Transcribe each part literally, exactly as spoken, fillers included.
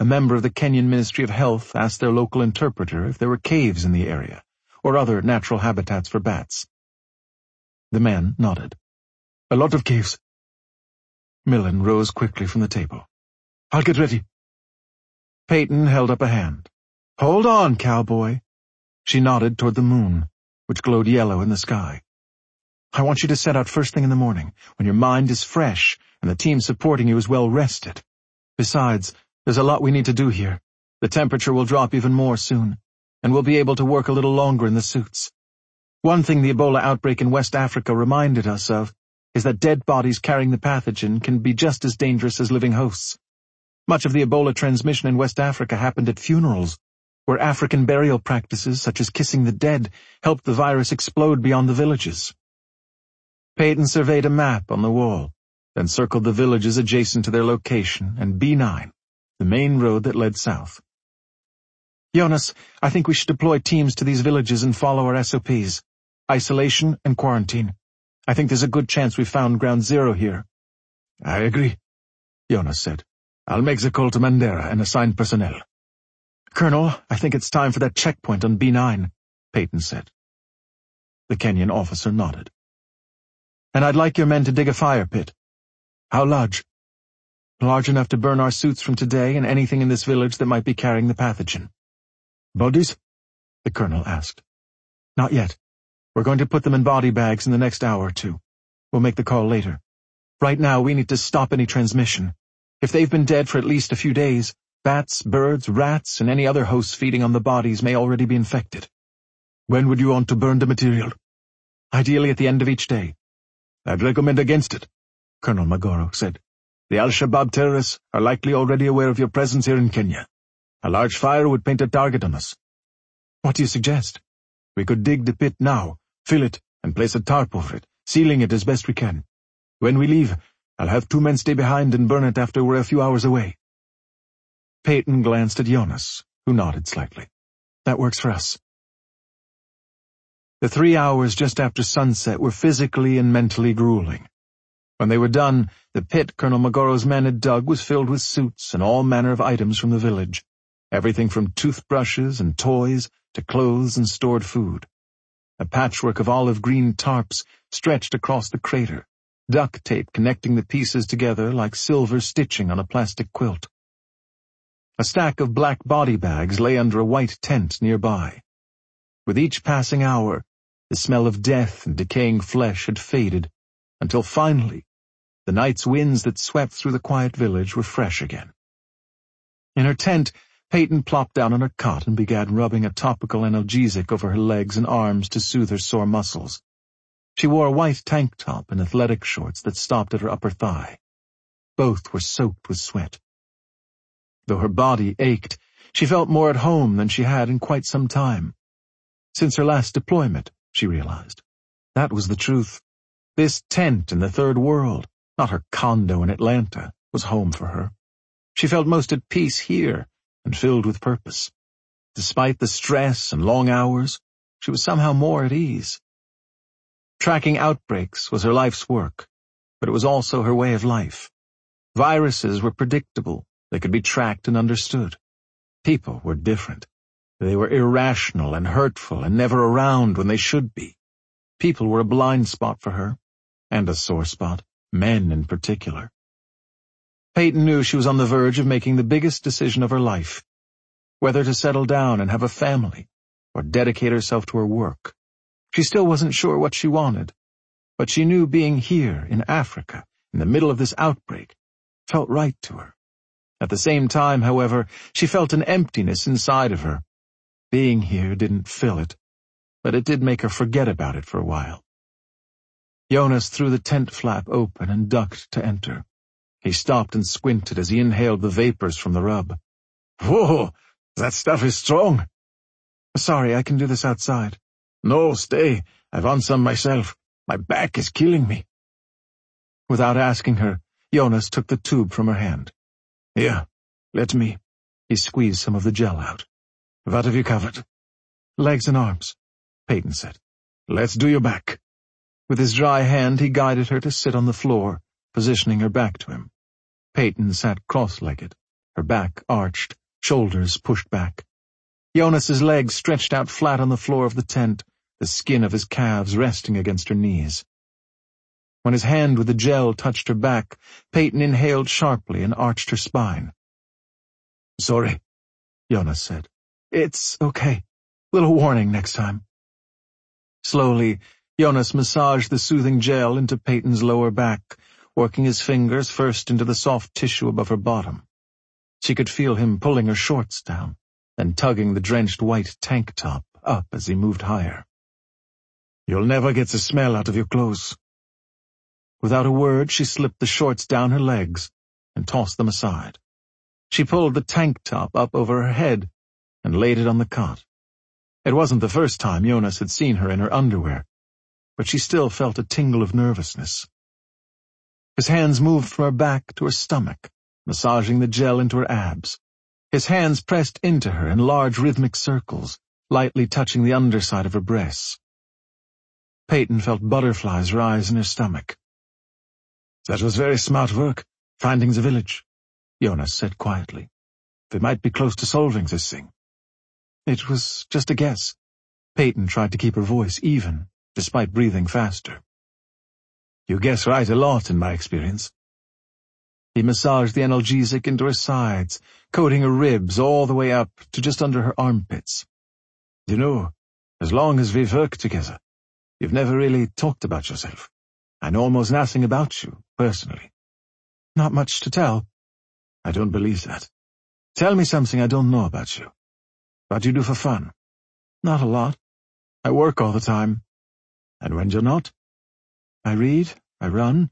a member of the Kenyan Ministry of Health asked their local interpreter if there were caves in the area, or other natural habitats for bats. The man nodded. A lot of caves. Millen rose quickly from the table. I'll get ready. Peyton held up a hand. Hold on, cowboy. She nodded toward the moon, which glowed yellow in the sky. I want you to set out first thing in the morning, when your mind is fresh and the team supporting you is well rested. Besides, there's a lot we need to do here. The temperature will drop even more soon, and we'll be able to work a little longer in the suits. One thing the Ebola outbreak in West Africa reminded us of is that dead bodies carrying the pathogen can be just as dangerous as living hosts. Much of the Ebola transmission in West Africa happened at funerals, where African burial practices such as kissing the dead helped the virus explode beyond the villages. Peyton surveyed a map on the wall, then circled the villages adjacent to their location and B nine, the main road that led south. Jonas, I think we should deploy teams to these villages and follow our S O Ps. Isolation and quarantine. I think there's a good chance we've found ground zero here. I agree, Jonas said. I'll make the call to Mandera and assign personnel. Colonel, I think it's time for that checkpoint on B nine, Peyton said. The Kenyan officer nodded. And I'd like your men to dig a fire pit. How large? Large enough to burn our suits from today and anything in this village that might be carrying the pathogen. Bodies? The colonel asked. Not yet. We're going to put them in body bags in the next hour or two. We'll make the call later. Right now, we need to stop any transmission. If they've been dead for at least a few days, bats, birds, rats, and any other hosts feeding on the bodies may already be infected. When would you want to burn the material? Ideally at the end of each day. I'd recommend against it, Colonel Magoro said. The Al-Shabaab terrorists are likely already aware of your presence here in Kenya. A large fire would paint a target on us. What do you suggest? We could dig the pit now, fill it, and place a tarp over it, sealing it as best we can. When we leave, I'll have two men stay behind and burn it after we're a few hours away. Peyton glanced at Jonas, who nodded slightly. That works for us. The three hours just after sunset were physically and mentally grueling. When they were done, the pit Colonel Magoro's men had dug was filled with suits and all manner of items from the village, everything from toothbrushes and toys to clothes and stored food. A patchwork of olive-green tarps stretched across the crater, duct tape connecting the pieces together like silver stitching on a plastic quilt. A stack of black body bags lay under a white tent nearby. With each passing hour, the smell of death and decaying flesh had faded, until finally, the night's winds that swept through the quiet village were fresh again. In her tent, Peyton plopped down on her cot and began rubbing a topical analgesic over her legs and arms to soothe her sore muscles. She wore a white tank top and athletic shorts that stopped at her upper thigh. Both were soaked with sweat. Though her body ached, she felt more at home than she had in quite some time. Since her last deployment, she realized. That was the truth. This tent in the third world, not her condo in Atlanta, was home for her. She felt most at peace here and filled with purpose. Despite the stress and long hours, she was somehow more at ease. Tracking outbreaks was her life's work, but it was also her way of life. Viruses were predictable. They could be tracked and understood. People were different. They were irrational and hurtful and never around when they should be. People were a blind spot for her, and a sore spot, men in particular. Peyton knew she was on the verge of making the biggest decision of her life, whether to settle down and have a family, or dedicate herself to her work. She still wasn't sure what she wanted, but she knew being here in Africa, in the middle of this outbreak, felt right to her. At the same time, however, she felt an emptiness inside of her. Being here didn't fill it, but it did make her forget about it for a while. Jonas threw the tent flap open and ducked to enter. He stopped and squinted as he inhaled the vapors from the rub. Whoa, that stuff is strong. Sorry, I can do this outside. No, stay. I want some myself. My back is killing me. Without asking her, Jonas took the tube from her hand. Here, let me. He squeezed some of the gel out. What have you covered? Legs and arms, Peyton said. Let's do your back. With his dry hand, he guided her to sit on the floor, positioning her back to him. Peyton sat cross-legged, her back arched, shoulders pushed back. Jonas's legs stretched out flat on the floor of the tent, the skin of his calves resting against her knees. When his hand with the gel touched her back, Peyton inhaled sharply and arched her spine. "Sorry," Jonas said. "It's okay. Little warning next time." Slowly, Jonas massaged the soothing gel into Peyton's lower back, working his fingers first into the soft tissue above her bottom. She could feel him pulling her shorts down, then tugging the drenched white tank top up as he moved higher. "You'll never get the smell out of your clothes." Without a word, she slipped the shorts down her legs and tossed them aside. She pulled the tank top up over her head and laid it on the cot. It wasn't the first time Jonas had seen her in her underwear, but she still felt a tingle of nervousness. His hands moved from her back to her stomach, massaging the gel into her abs. His hands pressed into her in large rhythmic circles, lightly touching the underside of her breasts. Peyton felt butterflies rise in her stomach. "That was very smart work, finding the village," Jonas said quietly. "They might be close to solving this thing." "It was just a guess." Peyton tried to keep her voice even, despite breathing faster. "You guess right a lot, in my experience." He massaged the analgesic into her sides, coating her ribs all the way up to just under her armpits. "You know, as long as we've worked together, you've never really talked about yourself. I know almost nothing about you, personally." "Not much to tell." "I don't believe that. Tell me something I don't know about you. What you do for fun." "Not a lot. I work all the time." "And when you're not?" "I read, I run."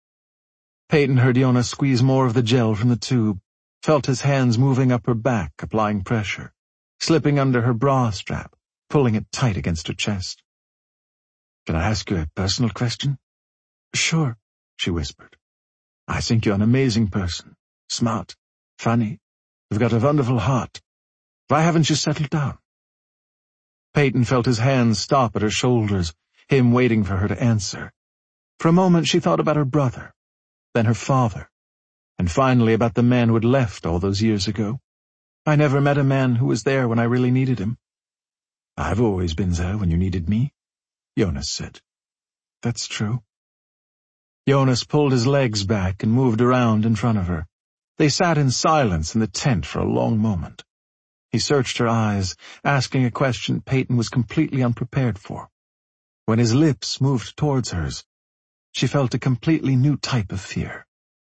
Peyton heard Jonas squeeze more of the gel from the tube, felt his hands moving up her back, applying pressure, slipping under her bra strap, pulling it tight against her chest. "Can I ask you a personal question?" "Sure," she whispered. "I think you're an amazing person. Smart, funny. You've got a wonderful heart. Why haven't you settled down?" Peyton felt his hands stop at her shoulders, him waiting for her to answer. For a moment she thought about her brother, then her father, and finally about the man who had left all those years ago. "I never met a man who was there when I really needed him." "I've always been there when you needed me," Jonas said. "That's true." Jonas pulled his legs back and moved around in front of her. They sat in silence in the tent for a long moment. He searched her eyes, asking a question Peyton was completely unprepared for. When his lips moved towards hers, she felt a completely new type of fear.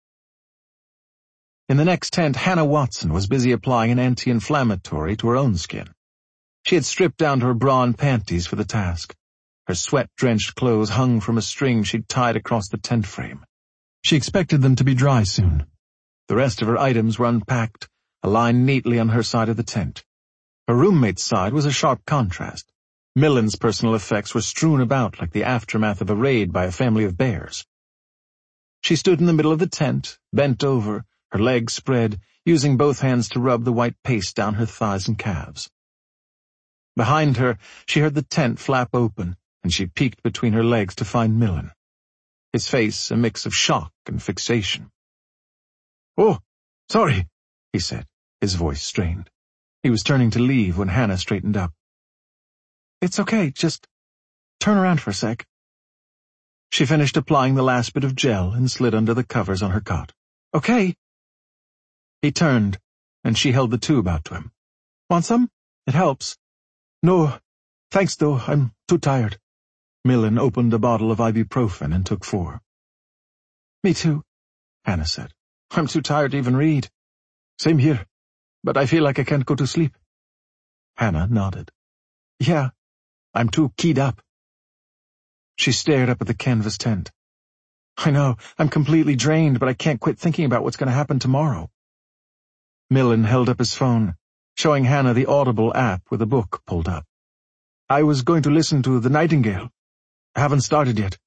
In the next tent, Hannah Watson was busy applying an anti-inflammatory to her own skin. She had stripped down to her bra and panties for the task. Her sweat-drenched clothes hung from a string she'd tied across the tent frame. She expected them to be dry soon. The rest of her items were unpacked, aligned neatly on her side of the tent. Her roommate's side was a sharp contrast. Millen's personal effects were strewn about like the aftermath of a raid by a family of bears. She stood in the middle of the tent, bent over, her legs spread, using both hands to rub the white paste down her thighs and calves. Behind her, she heard the tent flap open, and she peeked between her legs to find Millen. His face a mix of shock and fixation. "Oh, sorry," he said, his voice strained. He was turning to leave when Hannah straightened up. "It's okay, just turn around for a sec." She finished applying the last bit of gel and slid under the covers on her cot. "Okay." He turned, and she held the tube out to him. "Want some? It helps." "No, thanks though, I'm too tired." Millen opened a bottle of ibuprofen and took four. "Me too," Hannah said. "I'm too tired to even read." "Same here, but I feel like I can't go to sleep." Hannah nodded. "Yeah, I'm too keyed up." She stared up at the canvas tent. "I know, I'm completely drained, but I can't quit thinking about what's going to happen tomorrow." Millen held up his phone, showing Hannah the Audible app with a book pulled up. "I was going to listen to The Nightingale. I haven't started yet."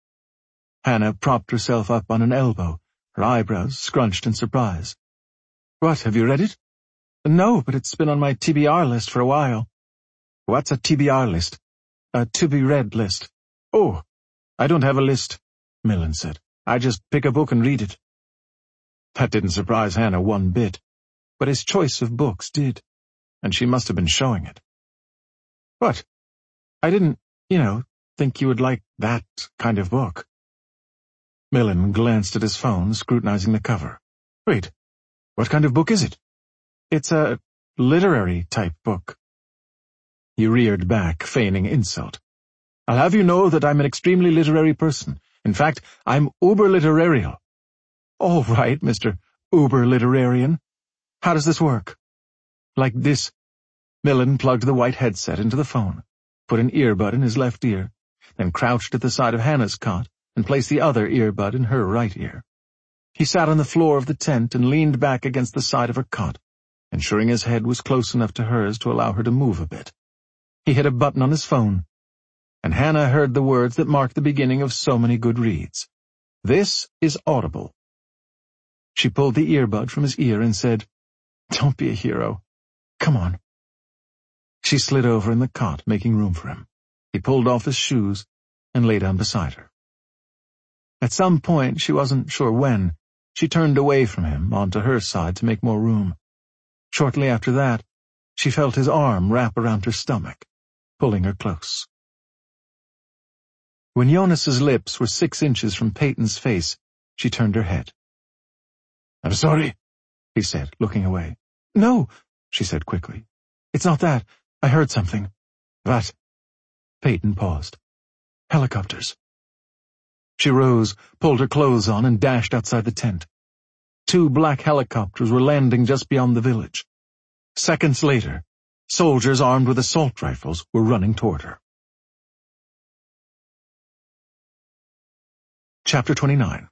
Hannah propped herself up on an elbow, her eyebrows scrunched in surprise. "What, have you read it?" "No, but it's been on my T B R list for a while." "What's a T B R list?" "A to-be-read list." "Oh, I don't have a list," Millen said. "I just pick a book and read it." That didn't surprise Hannah one bit. but his choice of books did, and she must have been showing it. "What? I didn't, you know, think you would like that kind of book." Millen glanced at his phone, scrutinizing the cover. "Wait, what kind of book is it?" "It's a literary-type book." He reared back, feigning insult. "I'll have you know that I'm an extremely literary person. In fact, I'm uber-literarial." "All right, Mister Uber-literarian. How does this work?" "Like this." Millen plugged the white headset into the phone, put an earbud in his left ear, then crouched at the side of Hannah's cot and placed the other earbud in her right ear. He sat on the floor of the tent and leaned back against the side of her cot, ensuring his head was close enough to hers to allow her to move a bit. He hit a button on his phone, and Hannah heard the words that marked the beginning of so many good reads. "This is Audible." She pulled the earbud from his ear and said, "Don't be a hero. Come on." She slid over in the cot, making room for him. He pulled off his shoes and lay down beside her. At some point, she wasn't sure when, she turned away from him onto her side to make more room. Shortly after that, she felt his arm wrap around her stomach, pulling her close. When Jonas's lips were six inches from Peyton's face, she turned her head. "I'm sorry," he said, looking away. "No," she said quickly. "It's not that. I heard something." "What?" Peyton paused. "Helicopters." She rose, pulled her clothes on, and dashed outside the tent. Two black helicopters were landing just beyond the village. Seconds later, soldiers armed with assault rifles were running toward her. Chapter twenty-nine.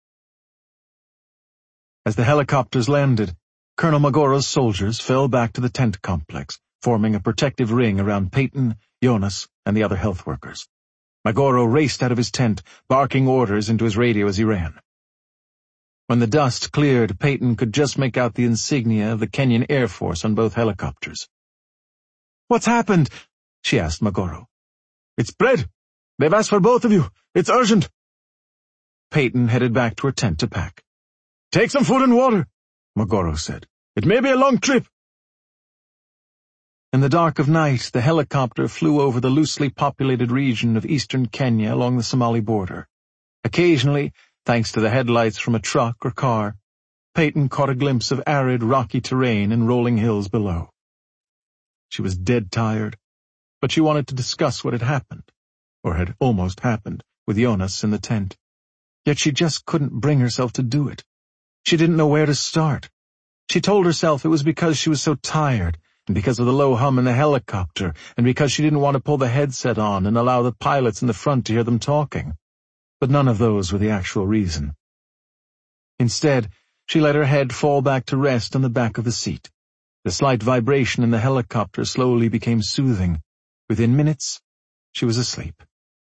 As the helicopters landed, Colonel Magoro's soldiers fell back to the tent complex, forming a protective ring around Peyton, Jonas, and the other health workers. Magoro raced out of his tent, barking orders into his radio as he ran. When the dust cleared, Peyton could just make out the insignia of the Kenyan Air Force on both helicopters. "What's happened?" she asked Magoro. "It's bread. They've asked for both of you. It's urgent." Peyton headed back to her tent to pack. "Take some food and water," Magoro said. "It may be a long trip." In the dark of night, the helicopter flew over the loosely populated region of eastern Kenya along the Somali border. Occasionally, thanks to the headlights from a truck or car, Peyton caught a glimpse of arid, rocky terrain and rolling hills below. She was dead tired, but she wanted to discuss what had happened, or had almost happened, with Jonas in the tent. Yet she just couldn't bring herself to do it. She didn't know where to start. She told herself it was because she was so tired, and because of the low hum in the helicopter, and because she didn't want to pull the headset on and allow the pilots in the front to hear them talking. But none of those were the actual reason. Instead, she let her head fall back to rest on the back of the seat. The slight vibration in the helicopter slowly became soothing. Within minutes, she was asleep.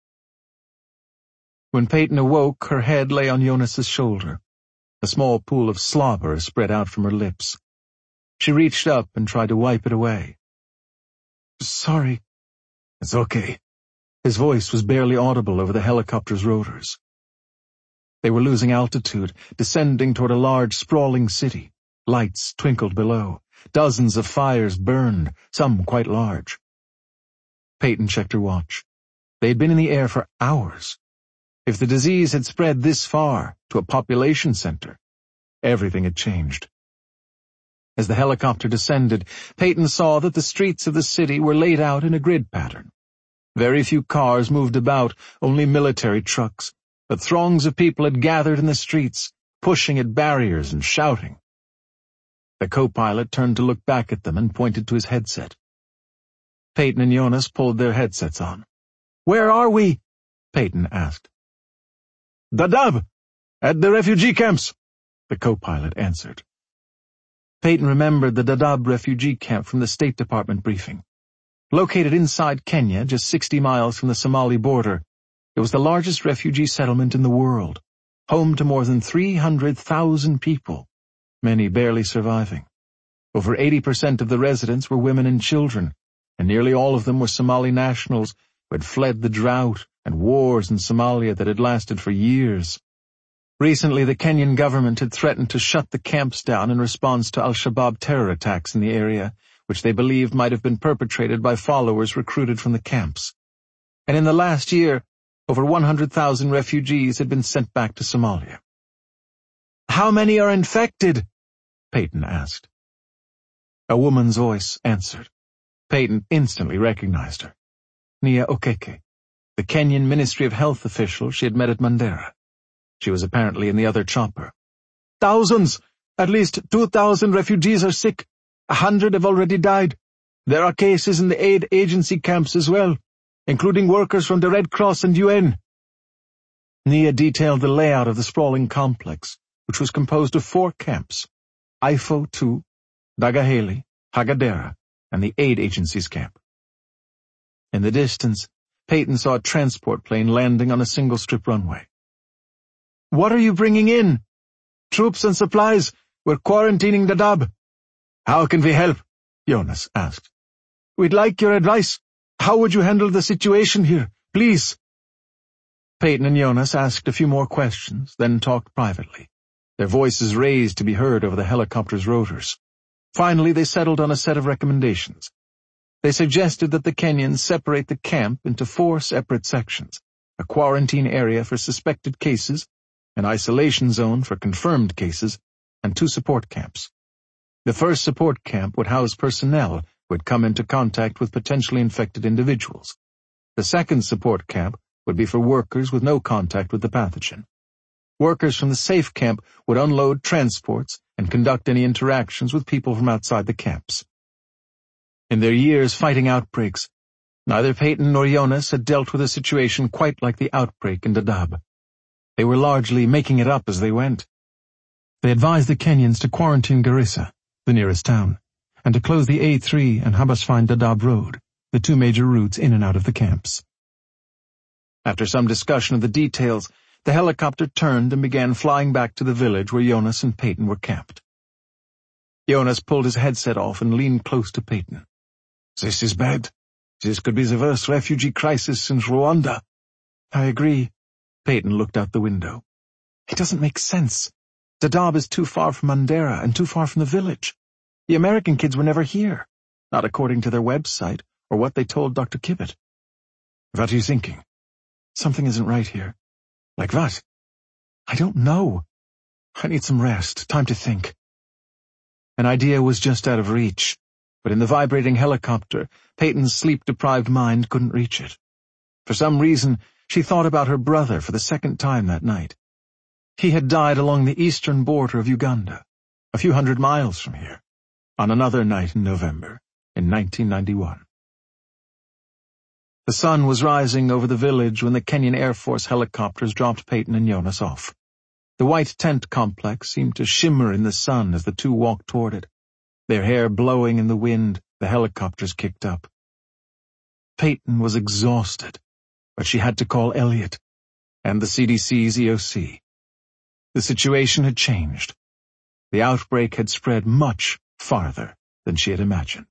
When Peyton awoke, her head lay on Jonas's shoulder. A small pool of slobber spread out from her lips. She reached up and tried to wipe it away. "Sorry." "It's okay." His voice was barely audible over the helicopter's rotors. They were losing altitude, descending toward a large, sprawling city. Lights twinkled below. Dozens of fires burned, some quite large. Peyton checked her watch. They had been in the air for hours. If the disease had spread this far, to a population center, everything had changed. As the helicopter descended, Peyton saw that the streets of the city were laid out in a grid pattern. Very few cars moved about, only military trucks, but throngs of people had gathered in the streets, pushing at barriers and shouting. The co-pilot turned to look back at them and pointed to his headset. Peyton and Jonas pulled their headsets on. "Where are we?" Peyton asked. "Dadaab, at the refugee camps," the co-pilot answered. Peyton remembered the Dadaab refugee camp from the State Department briefing. Located inside Kenya, just sixty miles from the Somali border, it was the largest refugee settlement in the world, home to more than three hundred thousand people, many barely surviving. Over eighty percent of the residents were women and children, and nearly all of them were Somali nationals who had fled the drought and wars in Somalia that had lasted for years. Recently, the Kenyan government had threatened to shut the camps down in response to al-Shabaab terror attacks in the area, which they believed might have been perpetrated by followers recruited from the camps. And in the last year, over one hundred thousand refugees had been sent back to Somalia. "How many are infected?" Peyton asked. A woman's voice answered. Peyton instantly recognized her. Nia Okeke, the Kenyan Ministry of Health official she had met at Mandera. She was apparently in the other chopper. "Thousands! At least two thousand refugees are sick. A hundred have already died. There are cases in the aid agency camps as well, including workers from the Red Cross and U N. Nia detailed the layout of the sprawling complex, which was composed of four camps, Ifo two, Dagaheli, Hagadera, and the aid agency's camp. In the distance, Peyton saw a transport plane landing on a single-strip runway. "What are you bringing in?" "Troops and supplies. We're quarantining Dadaab." "How can we help?" Jonas asked. "We'd like your advice. How would you handle the situation here, please?" Peyton and Jonas asked a few more questions, then talked privately, their voices raised to be heard over the helicopter's rotors. Finally, they settled on a set of recommendations. They suggested that the Kenyans separate the camp into four separate sections, a quarantine area for suspected cases, an isolation zone for confirmed cases, and two support camps. The first support camp would house personnel who had come into contact with potentially infected individuals. The second support camp would be for workers with no contact with the pathogen. Workers from the safe camp would unload transports and conduct any interactions with people from outside the camps. In their years fighting outbreaks, neither Peyton nor Jonas had dealt with a situation quite like the outbreak in Dadaab. They were largely making it up as they went. They advised the Kenyans to quarantine Garissa, the nearest town, and to close the A three and Habaswein Dadaab Road, the two major routes in and out of the camps. After some discussion of the details, the helicopter turned and began flying back to the village where Jonas and Peyton were camped. Jonas pulled his headset off and leaned close to Peyton. "This is bad. This could be the worst refugee crisis since Rwanda." "I agree." Peyton looked out the window. "It doesn't make sense. Dadaab is too far from Mandera and too far from the village. The American kids were never here, not according to their website or what they told Doctor Kibbett." "What are you thinking?" "Something isn't right here." "Like what?" "I don't know. I need some rest, time to think." An idea was just out of reach, but in the vibrating helicopter, Peyton's sleep-deprived mind couldn't reach it. For some reason, she thought about her brother for the second time that night. He had died along the eastern border of Uganda, a few hundred miles from here, on another night in November, in nineteen ninety-one. The sun was rising over the village when the Kenyan Air Force helicopters dropped Peyton and Jonas off. The white tent complex seemed to shimmer in the sun as the two walked toward it. Their hair blowing in the wind, the helicopters kicked up. Peyton was exhausted, but she had to call Elliot and the C D C's E O C. The situation had changed. The outbreak had spread much farther than she had imagined.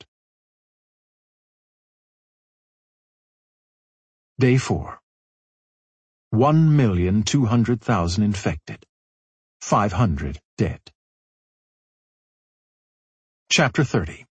Day four. One million two hundred thousand infected. Five hundred dead. Chapter thirty.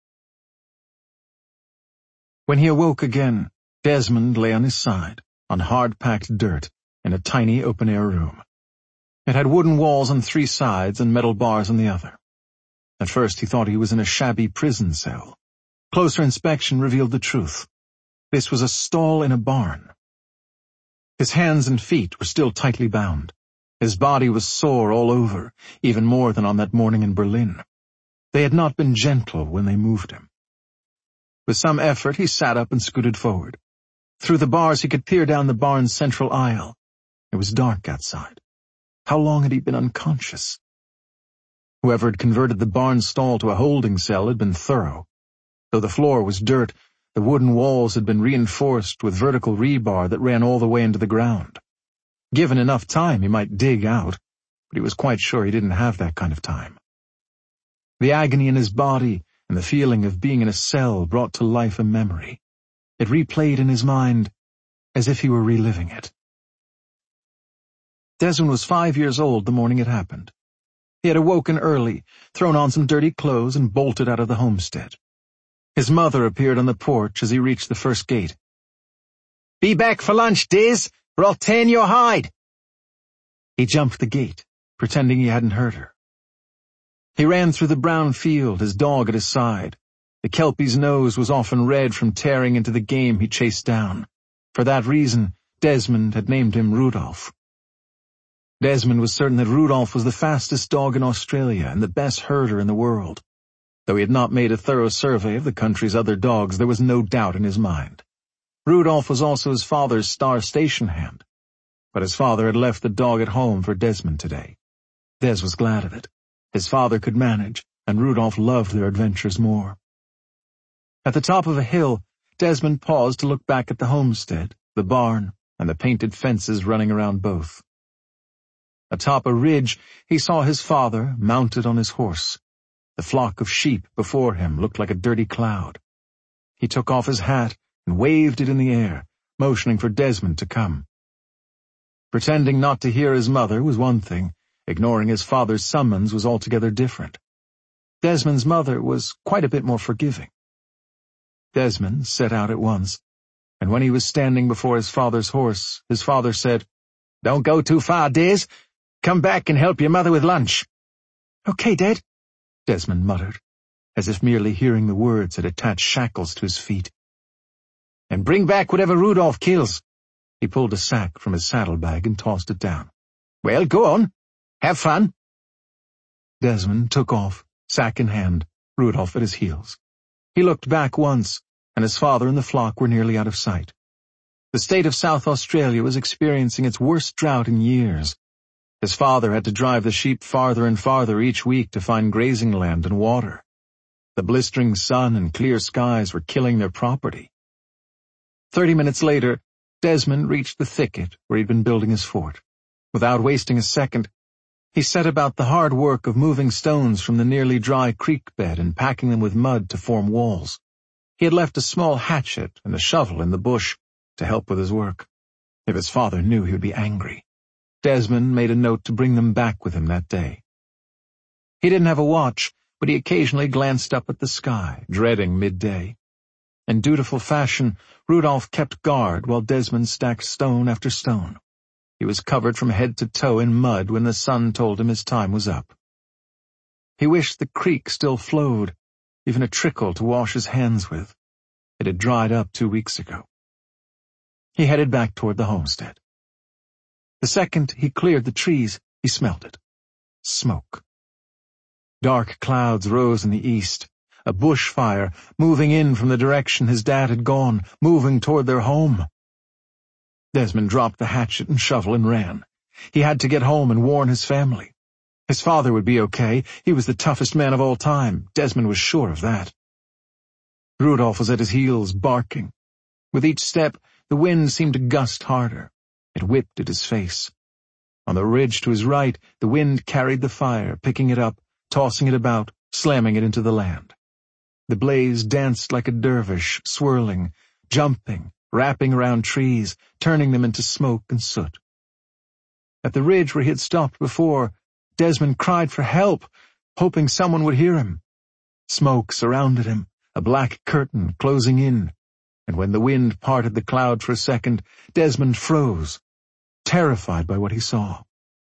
When he awoke again, Desmond lay on his side, on hard-packed dirt, in a tiny open-air room. It had wooden walls on three sides and metal bars on the other. At first he thought he was in a shabby prison cell. Closer inspection revealed the truth. This was a stall in a barn. His hands and feet were still tightly bound. His body was sore all over, even more than on that morning in Berlin. They had not been gentle when they moved him. With some effort he sat up and scooted forward. Through the bars he could peer down the barn's central aisle. It was dark outside. How long had he been unconscious? Whoever had converted the barn stall to a holding cell had been thorough. Though the floor was dirt, the wooden walls had been reinforced with vertical rebar that ran all the way into the ground. Given enough time, he might dig out, but he was quite sure he didn't have that kind of time. The agony in his body and the feeling of being in a cell brought to life a memory. It replayed in his mind as if he were reliving it. Desmond was five years old the morning it happened. He had awoken early, thrown on some dirty clothes, and bolted out of the homestead. His mother appeared on the porch as he reached the first gate. "Be back for lunch, Diz, or I'll tan your hide." He jumped the gate, pretending he hadn't heard her. He ran through the brown field, his dog at his side. The Kelpie's nose was often red from tearing into the game he chased down. For that reason, Desmond had named him Rudolph. Desmond was certain that Rudolph was the fastest dog in Australia and the best herder in the world. Though he had not made a thorough survey of the country's other dogs, there was no doubt in his mind. Rudolph was also his father's star station hand. But his father had left the dog at home for Desmond today. Des was glad of it. His father could manage, and Rudolph loved their adventures more. At the top of a hill, Desmond paused to look back at the homestead, the barn, and the painted fences running around both. Atop a ridge, he saw his father mounted on his horse. The flock of sheep before him looked like a dirty cloud. He took off his hat and waved it in the air, motioning for Desmond to come. Pretending not to hear his mother was one thing. Ignoring his father's summons was altogether different. Desmond's mother was quite a bit more forgiving. Desmond set out at once, and when he was standing before his father's horse, his father said, "Don't go too far, Des. Come back and help your mother with lunch." "Okay, Dad," Desmond muttered, as if merely hearing the words had attached shackles to his feet. "And bring back whatever Rudolph kills." He pulled a sack from his saddlebag and tossed it down. "Well, go on. Have fun." Desmond took off, sack in hand, Rudolph at his heels. He looked back once, and his father and the flock were nearly out of sight. The state of South Australia was experiencing its worst drought in years. His father had to drive the sheep farther and farther each week to find grazing land and water. The blistering sun and clear skies were killing their property. Thirty minutes later, Desmond reached the thicket where he'd been building his fort. Without wasting a second, he set about the hard work of moving stones from the nearly dry creek bed and packing them with mud to form walls. He had left a small hatchet and a shovel in the bush to help with his work. If his father knew, he would be angry. Desmond made a note to bring them back with him that day. He didn't have a watch, but he occasionally glanced up at the sky, dreading midday. In dutiful fashion, Rudolph kept guard while Desmond stacked stone after stone. He was covered from head to toe in mud when the sun told him his time was up. He wished the creek still flowed, even a trickle to wash his hands with. It had dried up two weeks ago. He headed back toward the homestead. The second he cleared the trees, he smelled it. Smoke. Dark clouds rose in the east, a bushfire moving in from the direction his dad had gone, moving toward their home. Desmond dropped the hatchet and shovel and ran. He had to get home and warn his family. His father would be okay. He was the toughest man of all time. Desmond was sure of that. Rudolph was at his heels, barking. With each step, the wind seemed to gust harder. It whipped at his face. On the ridge to his right, the wind carried the fire, picking it up, tossing it about, slamming it into the land. The blaze danced like a dervish, swirling, jumping, wrapping around trees, turning them into smoke and soot. At the ridge where he had stopped before, Desmond cried for help, hoping someone would hear him. Smoke surrounded him, a black curtain closing in, and when the wind parted the cloud for a second, Desmond froze, terrified by what he saw.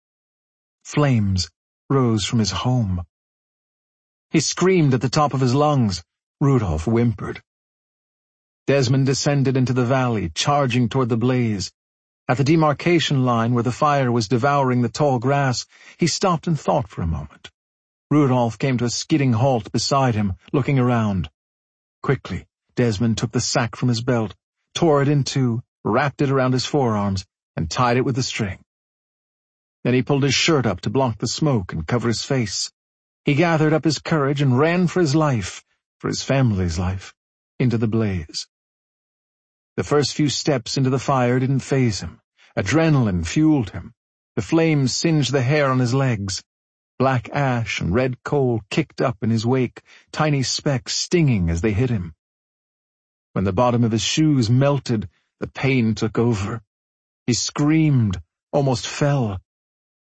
Flames rose from his home. He screamed at the top of his lungs. Rudolph whimpered. Desmond descended into the valley, charging toward the blaze. At the demarcation line where the fire was devouring the tall grass, he stopped and thought for a moment. Rudolph came to a skidding halt beside him, looking around. Quickly, Desmond took the sack from his belt, tore it in two, wrapped it around his forearms, and tied it with the string. Then he pulled his shirt up to block the smoke and cover his face. He gathered up his courage and ran for his life, for his family's life, into the blaze. The first few steps into the fire didn't faze him. Adrenaline fueled him. The flames singed the hair on his legs. Black ash and red coal kicked up in his wake, tiny specks stinging as they hit him. When the bottom of his shoes melted, the pain took over. He screamed, almost fell,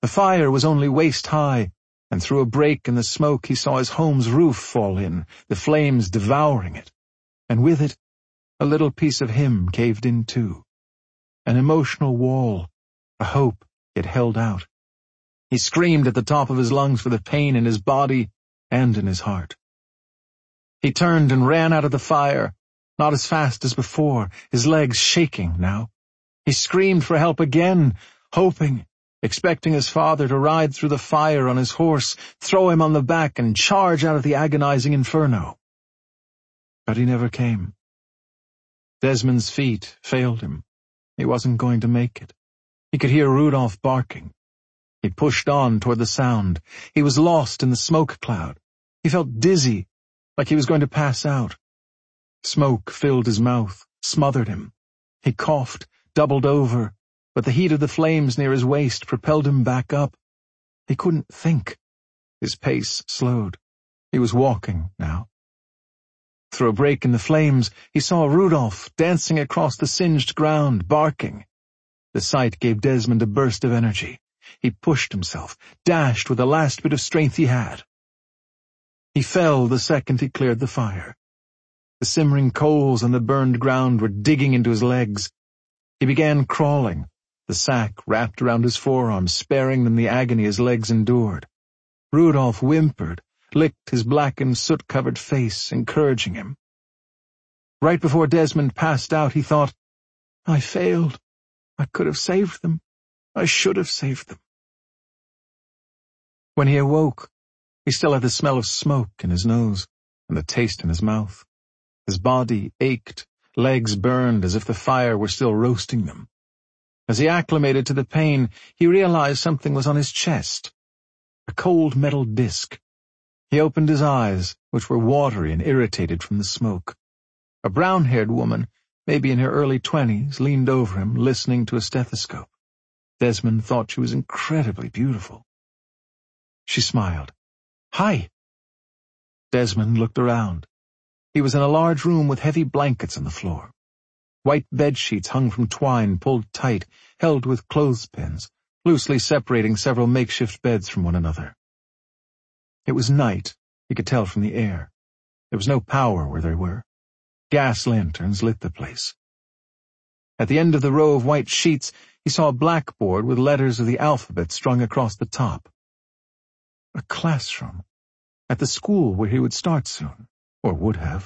The fire was only waist-high, and through a break in the smoke he saw his home's roof fall in, the flames devouring it, and with it, a little piece of him caved in too. An emotional wall, a hope it held out. He screamed at the top of his lungs for the pain in his body and in his heart. He turned and ran out of the fire, not as fast as before, his legs shaking now. He screamed for help again, hoping, expecting his father to ride through the fire on his horse, throw him on the back, and charge out of the agonizing inferno. But he never came. Desmond's feet failed him. He wasn't going to make it. He could hear Rudolph barking. He pushed on toward the sound. He was lost in the smoke cloud. He felt dizzy, like he was going to pass out. Smoke filled his mouth, smothered him. He coughed, doubled over, but the heat of the flames near his waist propelled him back up. He couldn't think. His pace slowed. He was walking now. Through a break in the flames, he saw Rudolph dancing across the singed ground, barking. The sight gave Desmond a burst of energy. He pushed himself, dashed with the last bit of strength he had. He fell the second he cleared the fire. The simmering coals on the burned ground were digging into his legs. He began crawling, the sack wrapped around his forearms, sparing them the agony his legs endured. Rudolph whimpered, licked his blackened, soot-covered face, encouraging him. Right before Desmond passed out, he thought, I failed. I could have saved them. I should have saved them. When he awoke, he still had the smell of smoke in his nose and the taste in his mouth. His body ached, legs burned as if the fire were still roasting them. As he acclimated to the pain, he realized something was on his chest. A cold metal disc. He opened his eyes, which were watery and irritated from the smoke. A brown-haired woman, maybe in her early twenties, leaned over him, listening to a stethoscope. Desmond thought she was incredibly beautiful. She smiled. Hi. Desmond looked around. He was in a large room with heavy blankets on the floor. White bedsheets hung from twine pulled tight, held with clothespins, loosely separating several makeshift beds from one another. It was night, he could tell from the air. There was no power where they were. Gas lanterns lit the place. At the end of the row of white sheets, he saw a blackboard with letters of the alphabet strung across the top. A classroom. At the school where he would start soon, or would have.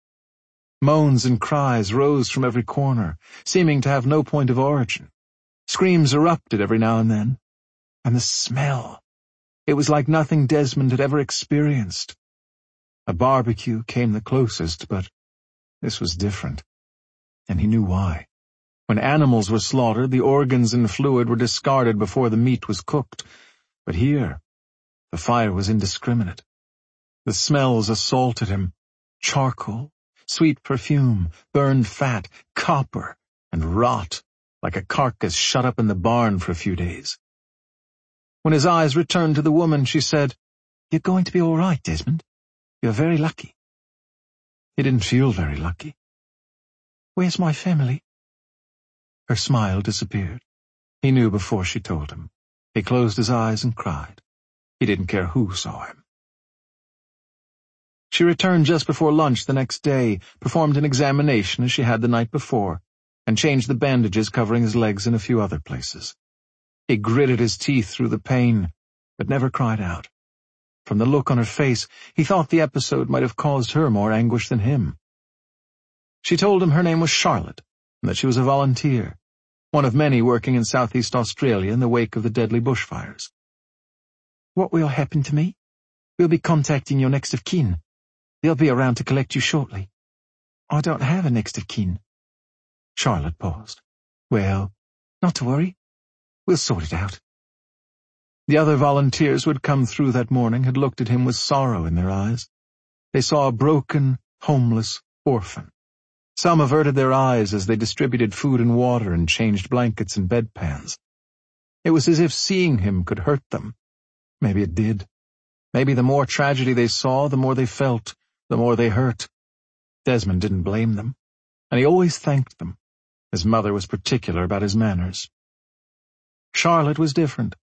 Moans and cries rose from every corner, seeming to have no point of origin. Screams erupted every now and then. And the smell. It was like nothing Desmond had ever experienced. A barbecue came the closest, but this was different. And he knew why. When animals were slaughtered, the organs and fluid were discarded before the meat was cooked. But here, the fire was indiscriminate. The smells assaulted him. Charcoal, sweet perfume, burned fat, copper, and rot, like a carcass shut up in the barn for a few days. When his eyes returned to the woman, she said, You're going to be all right, Desmond. You're very lucky. He didn't feel very lucky. Where's my family? Her smile disappeared. He knew before she told him. He closed his eyes and cried. He didn't care who saw him. She returned just before lunch the next day, performed an examination as she had the night before, and changed the bandages covering his legs in a few other places. He gritted his teeth through the pain, but never cried out. From the look on her face, he thought the episode might have caused her more anguish than him. She told him her name was Charlotte, and that she was a volunteer, one of many working in Southeast Australia in the wake of the deadly bushfires. What will happen to me? We'll be contacting your next of kin. They'll be around to collect you shortly. I don't have a next of kin. Charlotte paused. Well, not to worry. We'll sort it out. The other volunteers who had come through that morning had looked at him with sorrow in their eyes. They saw a broken, homeless orphan. Some averted their eyes as they distributed food and water and changed blankets and bedpans. It was as if seeing him could hurt them. Maybe it did. Maybe the more tragedy they saw, the more they felt, the more they hurt. Desmond didn't blame them, and he always thanked them. His mother was particular about his manners. Charlotte was different.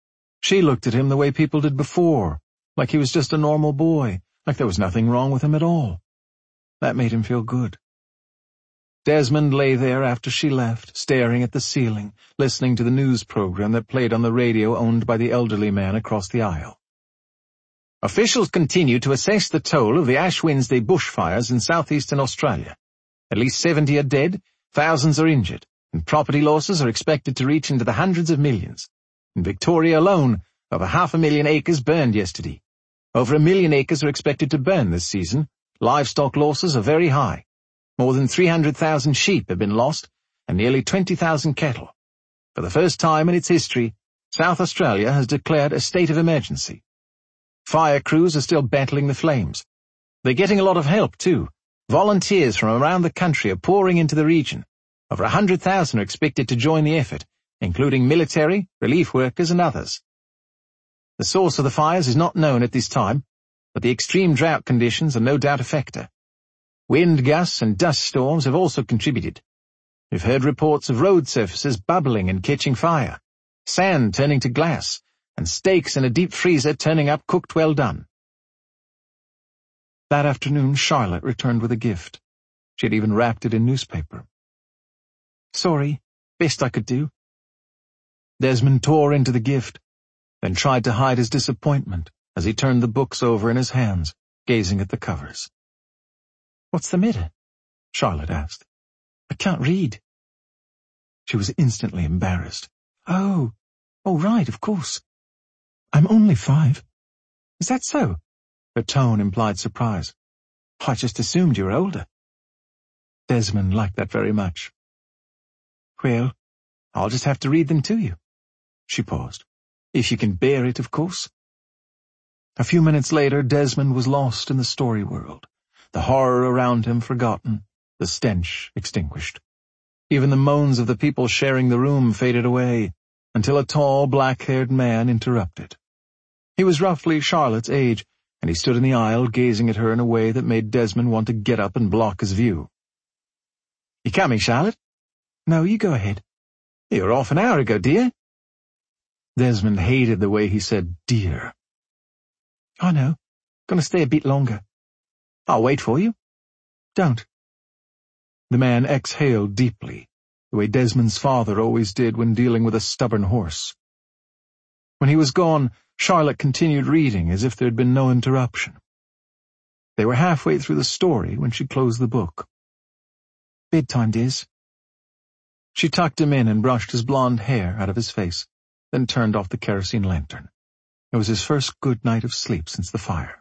She looked at him the way people did before, like he was just a normal boy, like there was nothing wrong with him at all. That made him feel good. Desmond lay there after she left, staring at the ceiling, listening to the news program that played on the radio owned by the elderly man across the aisle. Officials continue to assess the toll of the Ash Wednesday bushfires in southeastern Australia. At least seventy are dead, thousands are injured, and property losses are expected to reach into the hundreds of millions. In Victoria alone, over half a million acres burned yesterday. Over a million acres are expected to burn this season. Livestock losses are very high. More than three hundred thousand sheep have been lost, and nearly twenty thousand cattle. For the first time in its history, South Australia has declared a state of emergency. Fire crews are still battling the flames. They're getting a lot of help, too. Volunteers from around the country are pouring into the region. Over a hundred thousand are expected to join the effort, including military, relief workers, and others. The source of the fires is not known at this time, but the extreme drought conditions are no doubt a factor. Wind gusts and dust storms have also contributed. We've heard reports of road surfaces bubbling and catching fire, sand turning to glass, and steaks in a deep freezer turning up cooked well done. That afternoon, Charlotte returned with a gift. She had even wrapped it in newspaper. Sorry, best I could do. Desmond tore into the gift, then tried to hide his disappointment as he turned the books over in his hands, gazing at the covers. What's the matter? Charlotte asked. I can't read. She was instantly embarrassed. Oh, oh right, of course. I'm only five. Is that so? Her tone implied surprise. I just assumed you were older. Desmond liked that very much. Well, I'll just have to read them to you. She paused. If you can bear it, of course. A few minutes later, Desmond was lost in the story world. The horror around him forgotten, the stench extinguished. Even the moans of the people sharing the room faded away, until a tall, black-haired man interrupted. He was roughly Charlotte's age, and he stood in the aisle gazing at her in a way that made Desmond want to get up and block his view. You coming, Charlotte? No, you go ahead. You were off an hour ago, dear. Desmond hated the way he said dear. I know. Gonna stay a bit longer. I'll wait for you. Don't. The man exhaled deeply, the way Desmond's father always did when dealing with a stubborn horse. When he was gone, Charlotte continued reading as if there had been no interruption. They were halfway through the story when she closed the book. Bedtime, dears. She tucked him in and brushed his blonde hair out of his face, then turned off the kerosene lantern. It was his first good night of sleep since the fire.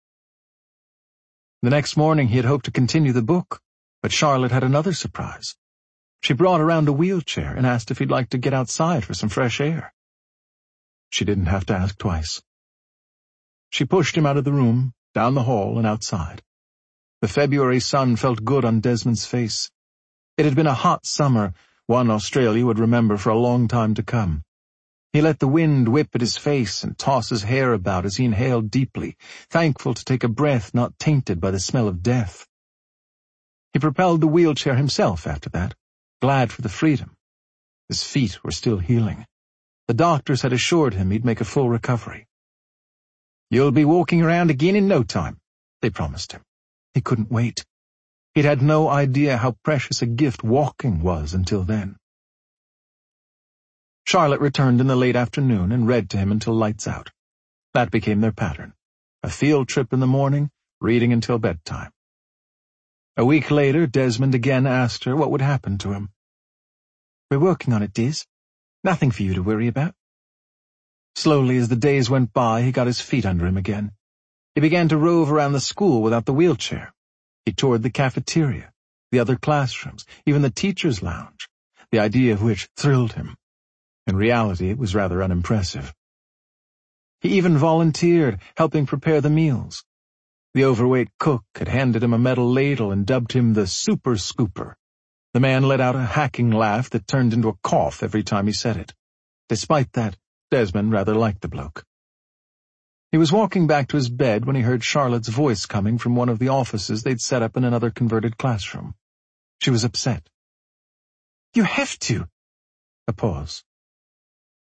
The next morning he had hoped to continue the book, but Charlotte had another surprise. She brought around a wheelchair and asked if he'd like to get outside for some fresh air. She didn't have to ask twice. She pushed him out of the room, down the hall, and outside. The February sun felt good on Desmond's face. It had been a hot summer, one Australia would remember for a long time to come. He let the wind whip at his face and toss his hair about as he inhaled deeply, thankful to take a breath not tainted by the smell of death. He propelled the wheelchair himself after that, glad for the freedom. His feet were still healing. The doctors had assured him he'd make a full recovery. You'll be walking around again in no time, they promised him. He couldn't wait. He'd had no idea how precious a gift walking was until then. Charlotte returned in the late afternoon and read to him until lights out. That became their pattern. A field trip in the morning, reading until bedtime. A week later, Desmond again asked her what would happen to him. We're working on it, Diz. Nothing for you to worry about. Slowly, as the days went by, he got his feet under him again. He began to rove around the school without the wheelchair. He toured the cafeteria, the other classrooms, even the teacher's lounge, the idea of which thrilled him. In reality, it was rather unimpressive. He even volunteered, helping prepare the meals. The overweight cook had handed him a metal ladle and dubbed him the Super Scooper. The man let out a hacking laugh that turned into a cough every time he said it. Despite that, Desmond rather liked the bloke. He was walking back to his bed when he heard Charlotte's voice coming from one of the offices they'd set up in another converted classroom. She was upset. You have to. A pause.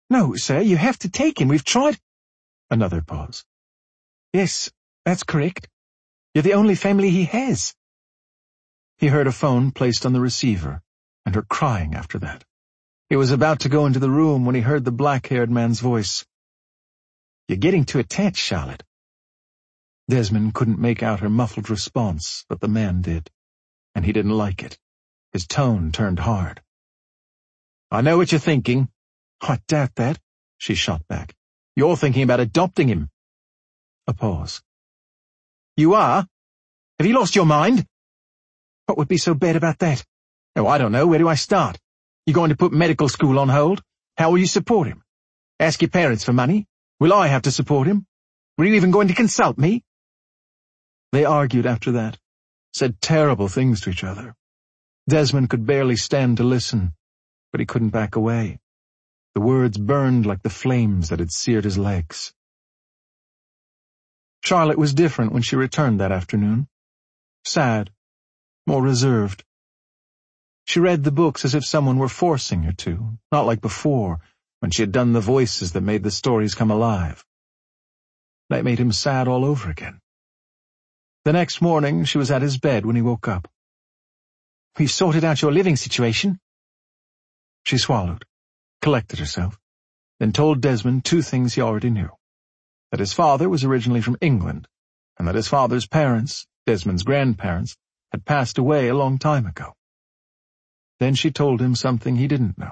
No, sir, you have to take him. We've tried. Another pause. Yes, that's correct. You're the only family he has. He heard a phone placed on the receiver, and her crying after that. He was about to go into the room when he heard the black-haired man's voice. You're getting too attached, Charlotte. Desmond couldn't make out her muffled response, but the man did, and he didn't like it. His tone turned hard. I know what you're thinking. I doubt that, she shot back. You're thinking about adopting him. A pause. You are? Have you lost your mind? What would be so bad about that? Oh, I don't know. Where do I start? You going to put medical school on hold? How will you support him? Ask your parents for money? Will I have to support him? Were you even going to consult me? They argued after that, said terrible things to each other. Desmond could barely stand to listen, but he couldn't back away. The words burned like the flames that had seared his legs. Charlotte was different when she returned that afternoon. Sad, more reserved. She read the books as if someone were forcing her to, not like before, when she had done the voices that made the stories come alive. That made him sad all over again. The next morning, she was at his bed when he woke up. We've sorted out your living situation. She swallowed, collected herself, then told Desmond two things he already knew. That his father was originally from England, and that his father's parents, Desmond's grandparents, had passed away a long time ago. Then she told him something he didn't know.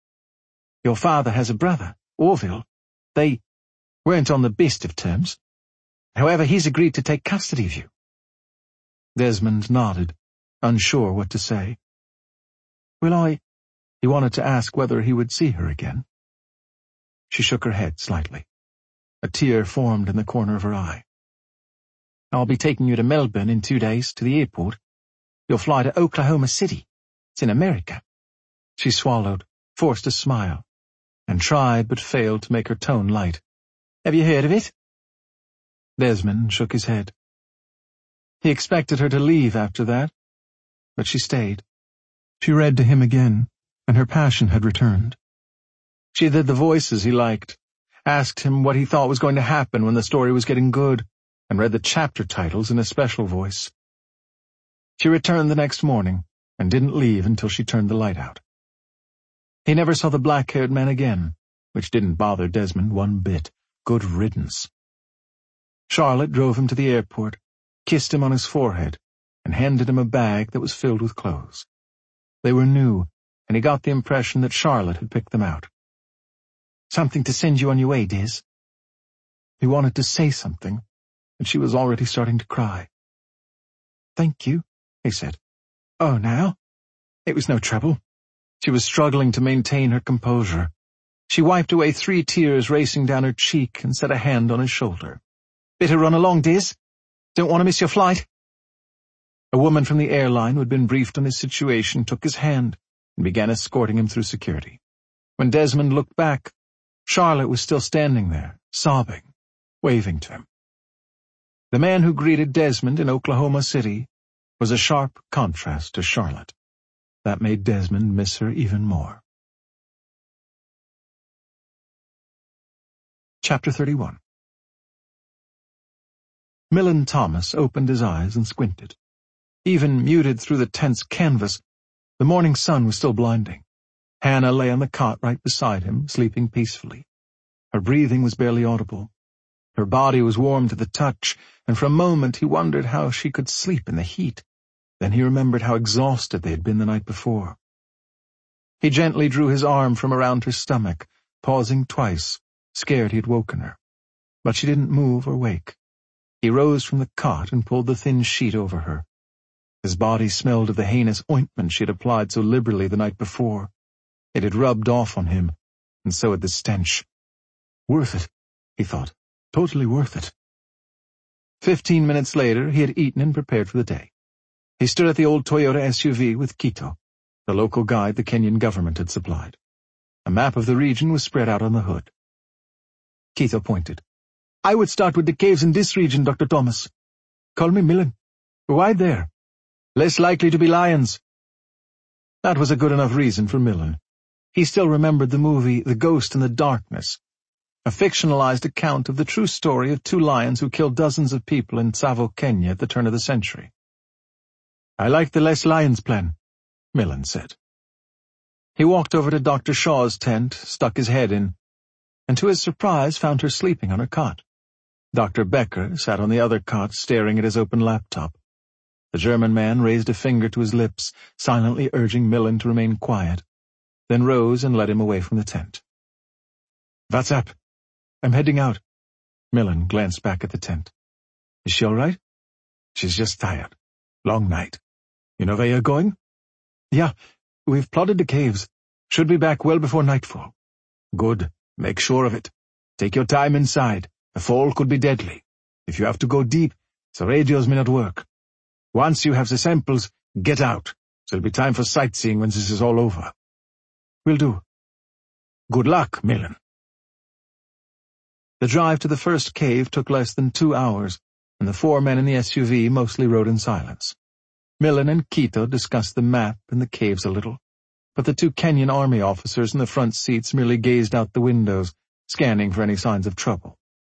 Your father has a brother, Orville. They weren't on the best of terms. However, he's agreed to take custody of you. Desmond nodded, unsure what to say. Will I? He wanted to ask whether he would see her again. She shook her head slightly. A tear formed in the corner of her eye. I'll be taking you to Melbourne in two days, to the airport. You'll fly to Oklahoma City. It's in America. She swallowed, forced a smile, and tried but failed to make her tone light. Have you heard of it? Desmond shook his head. He expected her to leave after that, but she stayed. She read to him again, and her passion had returned. She did the voices he liked, asked him what he thought was going to happen when the story was getting good, and read the chapter titles in a special voice. She returned the next morning, and didn't leave until she turned the light out. He never saw the black-haired man again, which didn't bother Desmond one bit. Good riddance. Charlotte drove him to the airport, kissed him on his forehead, and handed him a bag that was filled with clothes. They were new, and he got the impression that Charlotte had picked them out. Something to send you on your way, Diz. He wanted to say something, and she was already starting to cry. Thank you, he said. Oh, now? It was no trouble. She was struggling to maintain her composure. She wiped away three tears racing down her cheek and set a hand on his shoulder. Better run along, Diz. Don't want to miss your flight. A woman from the airline who had been briefed on his situation took his hand and began escorting him through security. When Desmond looked back, Charlotte was still standing there, sobbing, waving to him. The man who greeted Desmond in Oklahoma City was a sharp contrast to Charlotte. That made Desmond miss her even more. Chapter thirty-one. Millen Thomas opened his eyes and squinted. Even muted through the tense canvas, the morning sun was still blinding. Hannah lay on the cot right beside him, sleeping peacefully. Her breathing was barely audible. Her body was warm to the touch, and for a moment he wondered how she could sleep in the heat. Then he remembered how exhausted they had been the night before. He gently drew his arm from around her stomach, pausing twice, scared he had woken her. But she didn't move or wake. He rose from the cot and pulled the thin sheet over her. His body smelled of the heinous ointment she had applied so liberally the night before. It had rubbed off on him, and so had the stench. Worth it, he thought. Totally worth it. Fifteen minutes later, he had eaten and prepared for the day. He stood at the old Toyota S U V with Quito, the local guide the Kenyan government had supplied. A map of the region was spread out on the hood. Quito pointed. I would start with the caves in this region, Doctor Thomas. Call me Millen. Why there? Less likely to be lions. That was a good enough reason for Millen. He still remembered the movie The Ghost in the Darkness, a fictionalized account of the true story of two lions who killed dozens of people in Tsavo, Kenya at the turn of the century. "I like the less lions plan," Millen said. He walked over to Doctor Shaw's tent, stuck his head in, and to his surprise found her sleeping on her cot. Doctor Becker sat on the other cot staring at his open laptop. The German man raised a finger to his lips, silently urging Millen to remain quiet, then rose and led him away from the tent. "What's up? I'm heading out." Millen glanced back at the tent. "Is she all right?" "She's just tired. Long night. You know where you're going?" "Yeah, we've plotted the caves. Should be back well before nightfall." "Good. Make sure of it. Take your time inside. The fall could be deadly. If you have to go deep, the radios may not work. Once you have the samples, get out. There'll be time for sightseeing when this is all over." "Will do." "Good luck, Millen." The drive to the first cave took less than two hours, and the four men in the S U V mostly rode in silence. Millen and Quito discussed the map and the caves a little, but the two Kenyan army officers in the front seats merely gazed out the windows, scanning for any signs of trouble.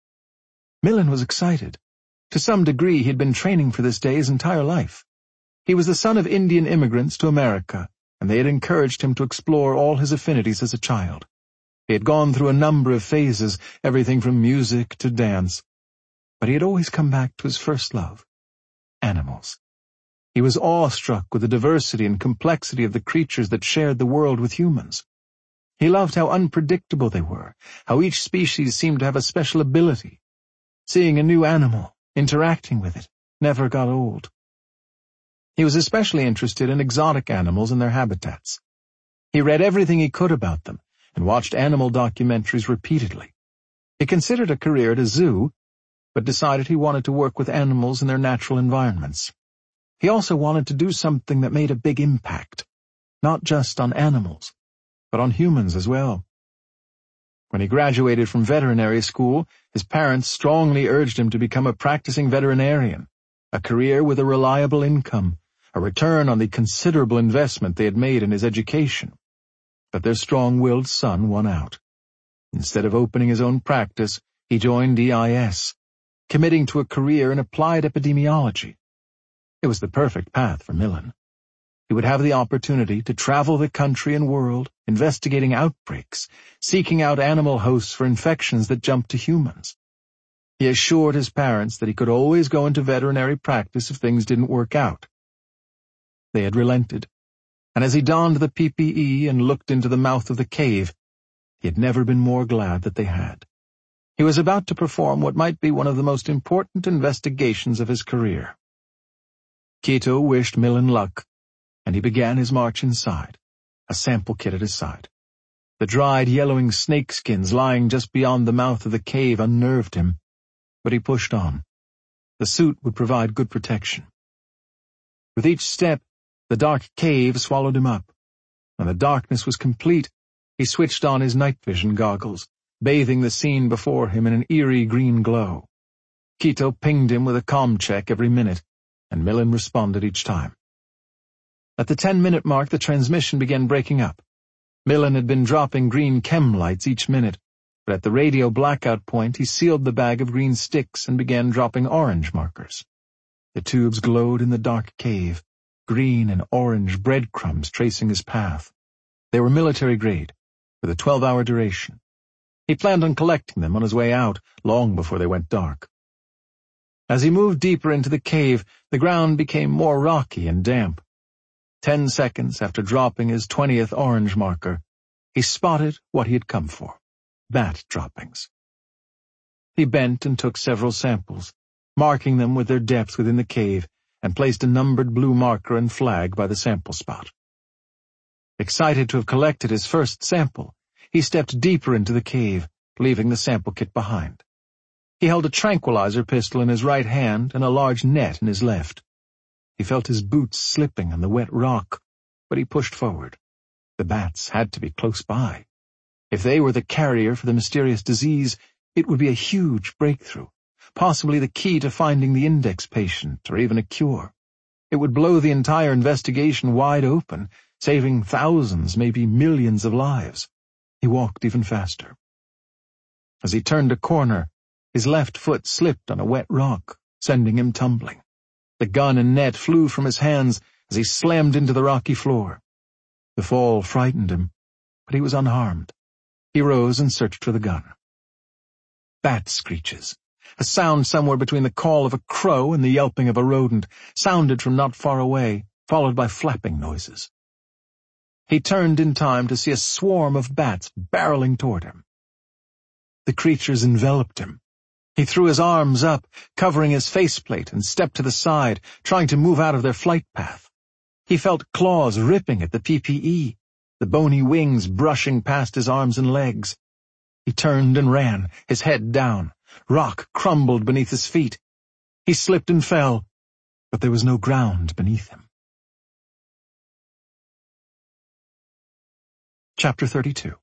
Millen was excited. To some degree he had been training for this day his entire life. He was the son of Indian immigrants to America, and they had encouraged him to explore all his affinities as a child. He had gone through a number of phases, everything from music to dance, but he had always come back to his first love, animals. He was awestruck with the diversity and complexity of the creatures that shared the world with humans. He loved how unpredictable they were, how each species seemed to have a special ability. Seeing a new animal, interacting with it, never got old. He was especially interested in exotic animals and their habitats. He read everything he could about them and watched animal documentaries repeatedly. He considered a career at a zoo, but decided he wanted to work with animals in their natural environments. He also wanted to do something that made a big impact, not just on animals, but on humans as well. When he graduated from veterinary school, his parents strongly urged him to become a practicing veterinarian, a career with a reliable income, a return on the considerable investment they had made in his education. But their strong-willed son won out. Instead of opening his own practice, he joined E I S, committing to a career in applied epidemiology. It was the perfect path for Millen. He would have the opportunity to travel the country and world, investigating outbreaks, seeking out animal hosts for infections that jumped to humans. He assured his parents that he could always go into veterinary practice if things didn't work out. They had relented, and as he donned the P P E and looked into the mouth of the cave, he had never been more glad that they had. He was about to perform what might be one of the most important investigations of his career. Quito wished Millen luck, and he began his march inside, a sample kit at his side. The dried, yellowing snakeskins lying just beyond the mouth of the cave unnerved him, but he pushed on. The suit would provide good protection. With each step, the dark cave swallowed him up. When the darkness was complete, he switched on his night vision goggles, bathing the scene before him in an eerie green glow. Quito pinged him with a comm check every minute, and Millen responded each time. At the ten-minute mark, the transmission began breaking up. Millen had been dropping green chem lights each minute, but at the radio blackout point, he sealed the bag of green sticks and began dropping orange markers. The tubes glowed in the dark cave, green and orange breadcrumbs tracing his path. They were military grade, with a twelve-hour duration. He planned on collecting them on his way out, long before they went dark. As he moved deeper into the cave, the ground became more rocky and damp. Ten seconds after dropping his twentieth orange marker, he spotted what he had come for, bat droppings. He bent and took several samples, marking them with their depth within the cave, and placed a numbered blue marker and flag by the sample spot. Excited to have collected his first sample, he stepped deeper into the cave, leaving the sample kit behind. He held a tranquilizer pistol in his right hand and a large net in his left. He felt his boots slipping on the wet rock, but he pushed forward. The bats had to be close by. If they were the carrier for the mysterious disease, it would be a huge breakthrough, possibly the key to finding the index patient or even a cure. It would blow the entire investigation wide open, saving thousands, maybe millions of lives. He walked even faster. As he turned a corner, his left foot slipped on a wet rock, sending him tumbling. The gun and net flew from his hands as he slammed into the rocky floor. The fall frightened him, but he was unharmed. He rose and searched for the gun. Bat screeches. A sound somewhere between the call of a crow and the yelping of a rodent sounded from not far away, followed by flapping noises. He turned in time to see a swarm of bats barreling toward him. The creatures enveloped him. He threw his arms up, covering his faceplate, and stepped to the side, trying to move out of their flight path. He felt claws ripping at the P P E, the bony wings brushing past his arms and legs. He turned and ran, his head down. Rock crumbled beneath his feet. He slipped and fell, but there was no ground beneath him. Chapter thirty-two.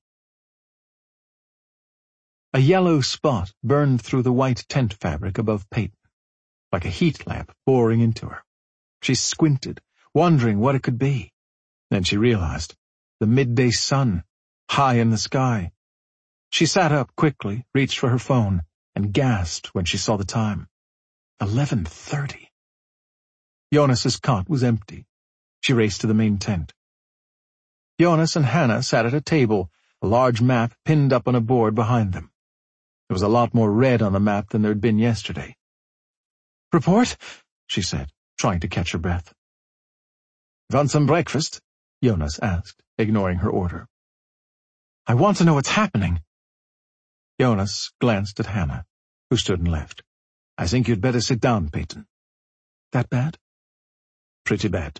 A yellow spot burned through the white tent fabric above Peyton, like a heat lamp boring into her. She squinted, wondering what it could be. Then she realized, the midday sun, high in the sky. She sat up quickly, reached for her phone, and gasped when she saw the time. Eleven thirty. Jonas's cot was empty. She raced to the main tent. Jonas and Hannah sat at a table, a large map pinned up on a board behind them. There was a lot more red on the map than there had been yesterday. "Report?" she said, trying to catch her breath. "Want some breakfast?" Jonas asked, ignoring her order. "I want to know what's happening." Jonas glanced at Hannah, who stood and left. "I think you'd better sit down, Peyton." "That bad?" "Pretty bad."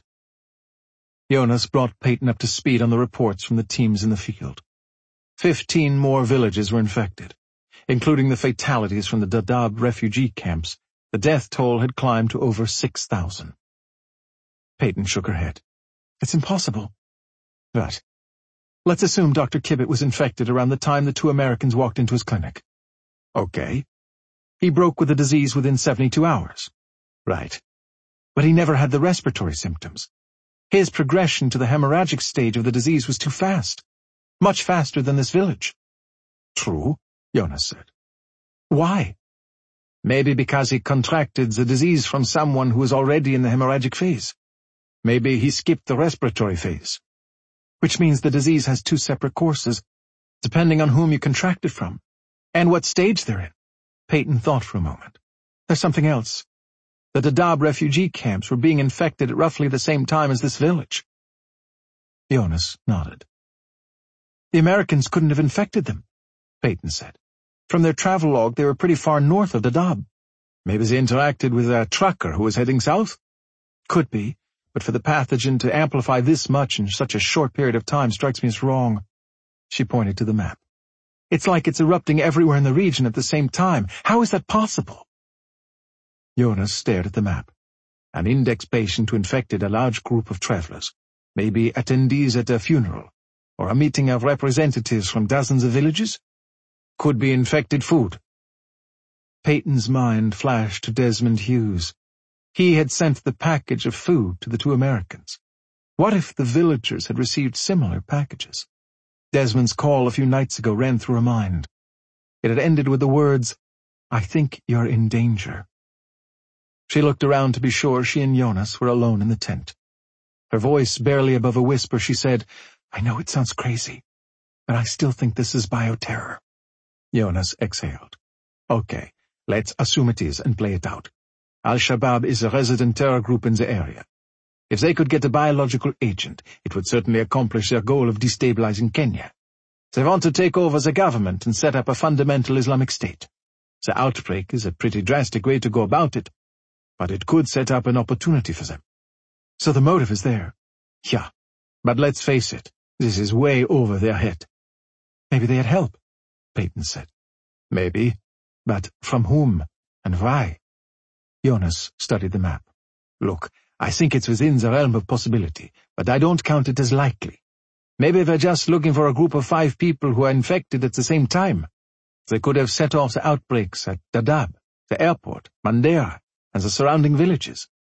Jonas brought Peyton up to speed on the reports from the teams in the field. Fifteen more villages were infected. Including the fatalities from the Dadaab refugee camps, the death toll had climbed to over six thousand. Peyton shook her head. "It's impossible." "What?" "Let's assume Doctor Kibbitt was infected around the time the two Americans walked into his clinic." "Okay." "He broke with the disease within seventy-two hours." "Right." "But he never had the respiratory symptoms. His progression to the hemorrhagic stage of the disease was too fast. Much faster than this village." "True," Jonas said. "Why?" "Maybe because he contracted the disease from someone who was already in the hemorrhagic phase. Maybe he skipped the respiratory phase." "Which means the disease has two separate courses, depending on whom you contract it from, and what stage they're in." Peyton thought for a moment. "There's something else. The Dadaab refugee camps were being infected at roughly the same time as this village." Jonas nodded. "The Americans couldn't have infected them," Peyton said. "From their travelogue, they were pretty far north of Dadaab." "Maybe they interacted with a trucker who was heading south?" "Could be, but for the pathogen to amplify this much in such a short period of time strikes me as wrong." She pointed to the map. "It's like it's erupting everywhere in the region at the same time. How is that possible?" Jonas stared at the map. An index patient who infected a large group of travelers, maybe attendees at a funeral, or a meeting of representatives from dozens of villages. Could be infected food. Peyton's mind flashed to Desmond Hughes. He had sent the package of food to the two Americans. What if the villagers had received similar packages? Desmond's call a few nights ago ran through her mind. It had ended with the words, "I think you're in danger." She looked around to be sure she and Jonas were alone in the tent. Her voice barely above a whisper, she said, "I know it sounds crazy, but I still think this is bioterror." Jonas exhaled. "Okay, let's assume it is and play it out. Al-Shabaab is a resident terror group in the area. If they could get a biological agent, it would certainly accomplish their goal of destabilizing Kenya. They want to take over the government and set up a fundamental Islamic state. The outbreak is a pretty drastic way to go about it, but it could set up an opportunity for them." "So the motive is there." "Yeah, but let's face it, this is way over their head." "Maybe they had help," Peyton said. "Maybe, but from whom and why?" Jonas studied the map. "Look, I think it's within the realm of possibility, but I don't count it as likely. Maybe they're just looking for a group of five people who are infected at the same time. They could have set off the outbreaks at Dadaab, the airport, Mandera, and the surrounding villages.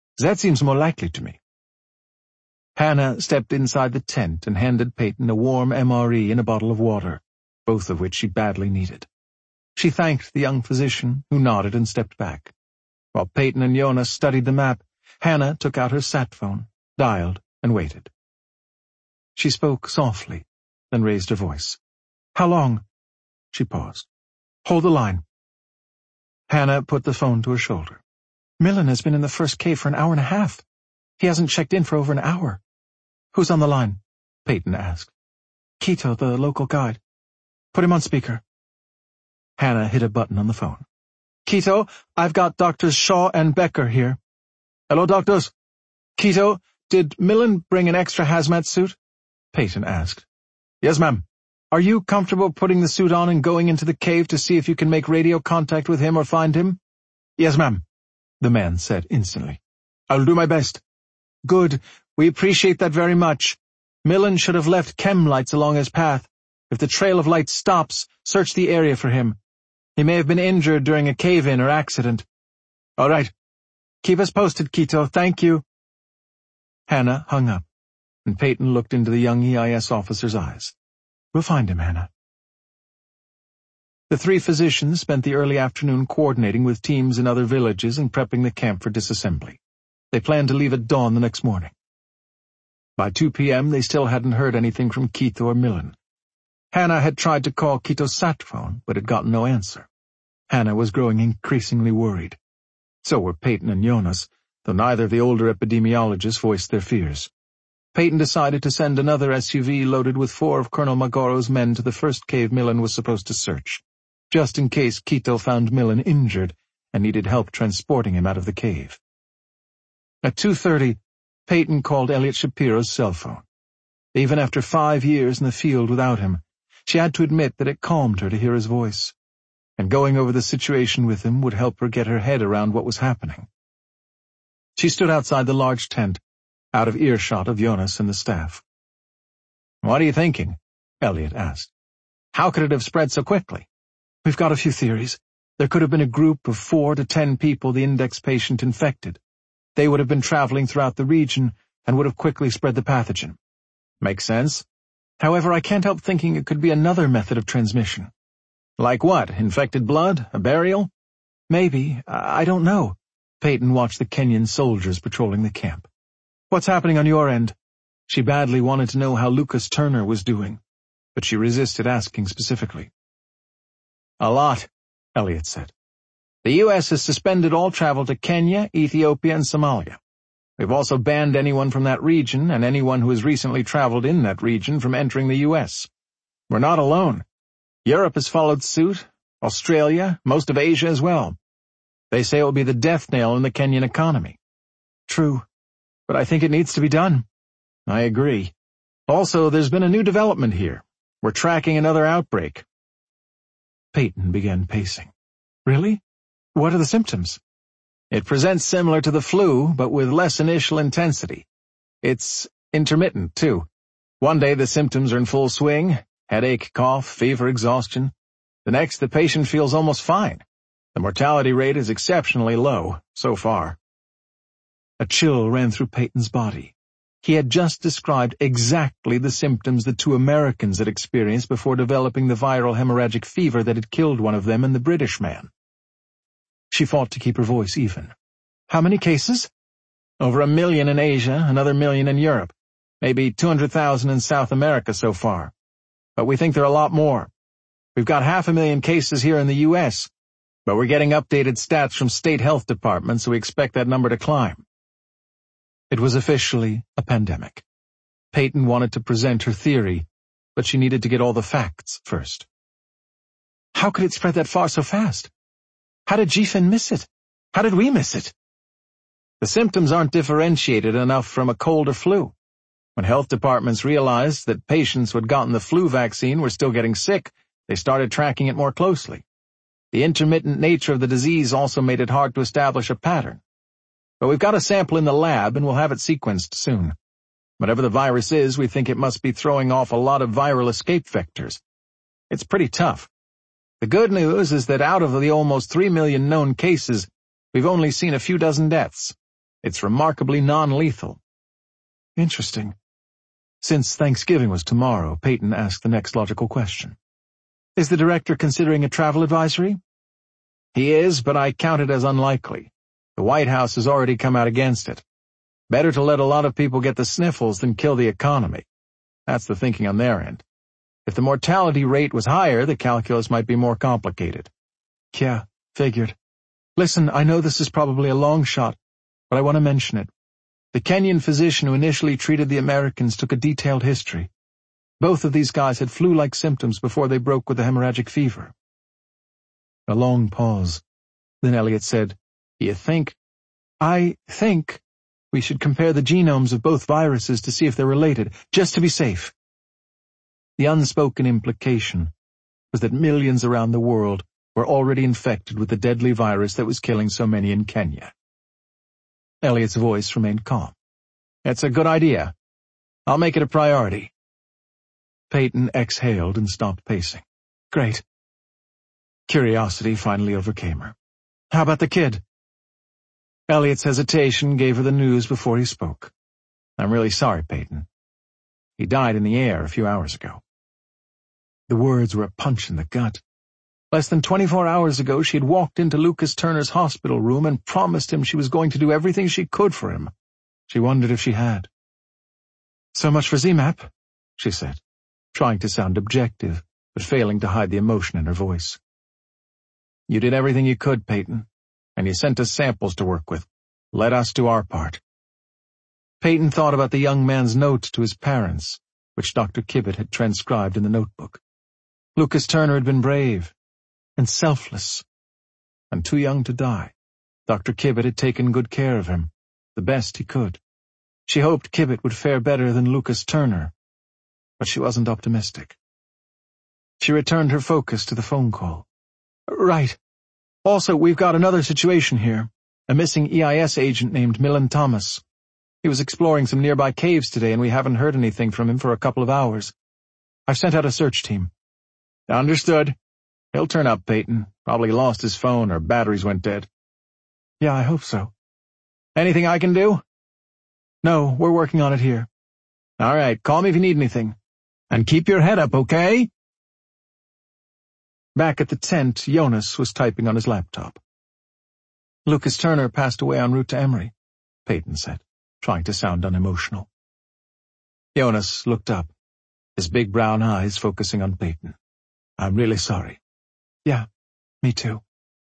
That seems more likely to me. Hannah stepped inside the tent and handed Peyton a warm M R E and a bottle of water, both of which she badly needed. She thanked the young physician, who nodded and stepped back. While Peyton and Jonas studied the map, Hannah took out her sat phone, dialed, and waited. She spoke softly, then raised her voice. How long? She paused. Hold the line. Hannah put the phone to her shoulder. Millen has been in the first cave for an hour and a half. He hasn't checked in for over an hour. Who's on the line? Peyton asked. Quito, the local guide. Put him on speaker. Hannah hit a button on the phone. Quito, I've got Doctors Shaw and Becker here. Hello, doctors. Quito, did Millen bring an extra hazmat suit? Peyton asked. Yes, ma'am. Are you comfortable putting the suit on and going into the cave to see if you can make radio contact with him or find him? Yes, ma'am, the man said instantly. I'll do my best. Good. We appreciate that very much. Millen should have left chem lights along his path. If the trail of light stops, search the area for him. He may have been injured during a cave-in or accident. All right. Keep us posted, Quito. Thank you. Hannah hung up, and Peyton looked into the young E I S officer's eyes. We'll find him, Hannah. The three physicians spent the early afternoon coordinating with teams in other villages and prepping the camp for disassembly. They planned to leave at dawn the next morning. By two p.m., they still hadn't heard anything from Quito or Millen. Hannah had tried to call Quito's sat phone, but had gotten no answer. Hannah was growing increasingly worried. So were Peyton and Jonas, though neither of the older epidemiologists voiced their fears. Peyton decided to send another S U V loaded with four of Colonel Magoro's men to the first cave Millen was supposed to search, just in case Quito found Millen injured and needed help transporting him out of the cave. At two thirty, Peyton called Elliot Shapiro's cell phone. Even after five years in the field without him, she had to admit that it calmed her to hear his voice, and going over the situation with him would help her get her head around what was happening. She stood outside the large tent, out of earshot of Jonas and the staff. What are you thinking? Elliot asked. How could it have spread so quickly? We've got a few theories. There could have been a group of four to ten people the index patient infected. They would have been traveling throughout the region and would have quickly spread the pathogen. Makes sense. However, I can't help thinking it could be another method of transmission. Like what? Infected blood? A burial? Maybe. I, I don't know. Peyton watched the Kenyan soldiers patrolling the camp. What's happening on your end? She badly wanted to know how Lucas Turner was doing, but she resisted asking specifically. A lot, Elliot said. The U S has suspended all travel to Kenya, Ethiopia, and Somalia. We've also banned anyone from that region and anyone who has recently traveled in that region from entering the U S. We're not alone. Europe has followed suit, Australia, most of Asia as well. They say it will be the death knell in the Kenyan economy. True, but I think it needs to be done. I agree. Also, there's been a new development here. We're tracking another outbreak. Peyton began pacing. Really? What are the symptoms? It presents similar to the flu, but with less initial intensity. It's intermittent, too. One day the symptoms are in full swing, headache, cough, fever, exhaustion. The next, the patient feels almost fine. The mortality rate is exceptionally low, so far. A chill ran through Peyton's body. He had just described exactly the symptoms the two Americans had experienced before developing the viral hemorrhagic fever that had killed one of them and the British man. She fought to keep her voice even. How many cases? Over a million in Asia, another million in Europe. Maybe two hundred thousand in South America so far. But we think there are a lot more. We've got half a million cases here in the U S, but we're getting updated stats from state health departments, so we expect that number to climb. It was officially a pandemic. Peyton wanted to present her theory, but she needed to get all the facts first. How could it spread that far so fast? How did G F I N miss it? How did we miss it? The symptoms aren't differentiated enough from a cold or flu. When health departments realized that patients who had gotten the flu vaccine were still getting sick, they started tracking it more closely. The intermittent nature of the disease also made it hard to establish a pattern. But we've got a sample in the lab and we'll have it sequenced soon. Whatever the virus is, we think it must be throwing off a lot of viral escape vectors. It's pretty tough. The good news is that out of the almost three million known cases, we've only seen a few dozen deaths. It's remarkably non-lethal. Interesting. Since Thanksgiving was tomorrow, Peyton asked the next logical question. Is the director considering a travel advisory? He is, but I count it as unlikely. The White House has already come out against it. Better to let a lot of people get the sniffles than kill the economy. That's the thinking on their end. If the mortality rate was higher, the calculus might be more complicated. Yeah, figured. Listen, I know this is probably a long shot, but I want to mention it. The Kenyan physician who initially treated the Americans took a detailed history. Both of these guys had flu-like symptoms before they broke with the hemorrhagic fever. A long pause. Then Elliot said, You think? I think we should compare the genomes of both viruses to see if they're related, just to be safe. The unspoken implication was that millions around the world were already infected with the deadly virus that was killing so many in Kenya. Elliot's voice remained calm. It's a good idea. I'll make it a priority. Peyton exhaled and stopped pacing. Great. Curiosity finally overcame her. How about the kid? Elliot's hesitation gave her the news before he spoke. I'm really sorry, Peyton. He died in the air a few hours ago. The words were a punch in the gut. Less than twenty-four hours ago, she had walked into Lucas Turner's hospital room and promised him she was going to do everything she could for him. She wondered if she had. So much for Z MAP, she said, trying to sound objective, but failing to hide the emotion in her voice. You did everything you could, Peyton, and you sent us samples to work with. Let us do our part. Peyton thought about the young man's note to his parents, which Doctor Kibbitt had transcribed in the notebook. Lucas Turner had been brave and selfless, and too young to die. Doctor Kibbitt had taken good care of him, the best he could. She hoped Kibbitt would fare better than Lucas Turner, but she wasn't optimistic. She returned her focus to the phone call. Right. Also, we've got another situation here. A missing E I S agent named Millen Thomas. He was exploring some nearby caves today, and we haven't heard anything from him for a couple of hours. I've sent out a search team. Understood. He'll turn up, Peyton. Probably lost his phone or batteries went dead. Yeah, I hope so. Anything I can do? No, we're working on it here. All right, call me if you need anything. And keep your head up, okay? Back at the tent, Jonas was typing on his laptop. Lucas Turner passed away en route to Emory, Peyton said, trying to sound unemotional. Jonas looked up, his big brown eyes focusing on Peyton. I'm really sorry. Yeah, me too.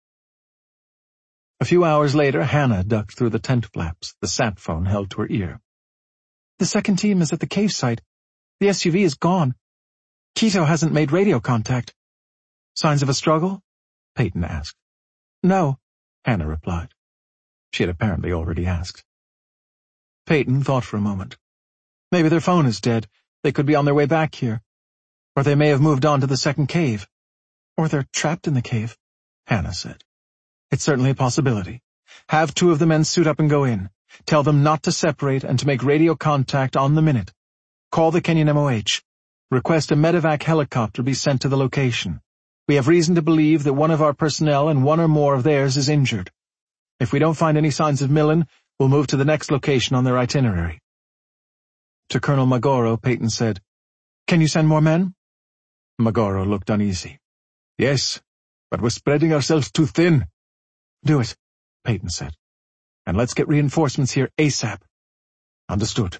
A few hours later, Hannah ducked through the tent flaps, the sat phone held to her ear. The second team is at the cave site. The S U V is gone. Keto hasn't made radio contact. Signs of a struggle? Peyton asked. No, Hannah replied. She had apparently already asked. Peyton thought for a moment. Maybe their phone is dead. They could be on their way back here. Or they may have moved on to the second cave. Or they're trapped in the cave, Hannah said. It's certainly a possibility. Have two of the men suit up and go in. Tell them not to separate and to make radio contact on the minute. Call the Kenyan M O H. Request a medevac helicopter be sent to the location. We have reason to believe that one of our personnel and one or more of theirs is injured. If we don't find any signs of Millen, we'll move to the next location on their itinerary. To Colonel Magoro, Peyton said, Can you send more men? Magoro looked uneasy. Yes, but we're spreading ourselves too thin. Do it, Peyton said. And let's get reinforcements here ASAP. Understood.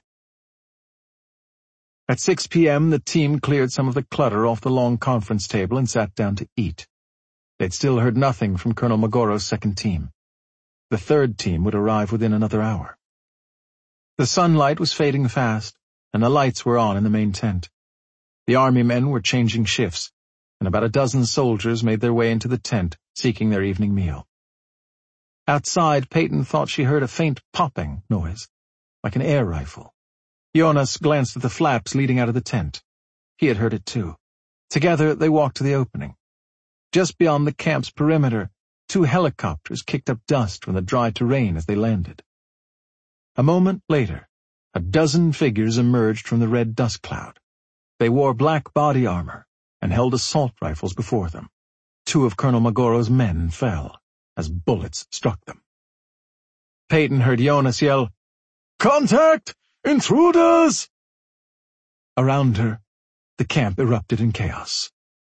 At six p.m., the team cleared some of the clutter off the long conference table and sat down to eat. They'd still heard nothing from Colonel Magoro's second team. The third team would arrive within another hour. The sunlight was fading fast, and the lights were on in the main tent. The army men were changing shifts, and about a dozen soldiers made their way into the tent, seeking their evening meal. Outside, Peyton thought she heard a faint popping noise, like an air rifle. Jonas glanced at the flaps leading out of the tent. He had heard it too. Together, they walked to the opening. Just beyond the camp's perimeter, two helicopters kicked up dust from the dry terrain as they landed. A moment later, a dozen figures emerged from the red dust cloud. They wore black body armor and held assault rifles before them. Two of Colonel Magoro's men fell as bullets struck them. Peyton heard Jonas yell, "Contact! Intruders!" Around her, the camp erupted in chaos.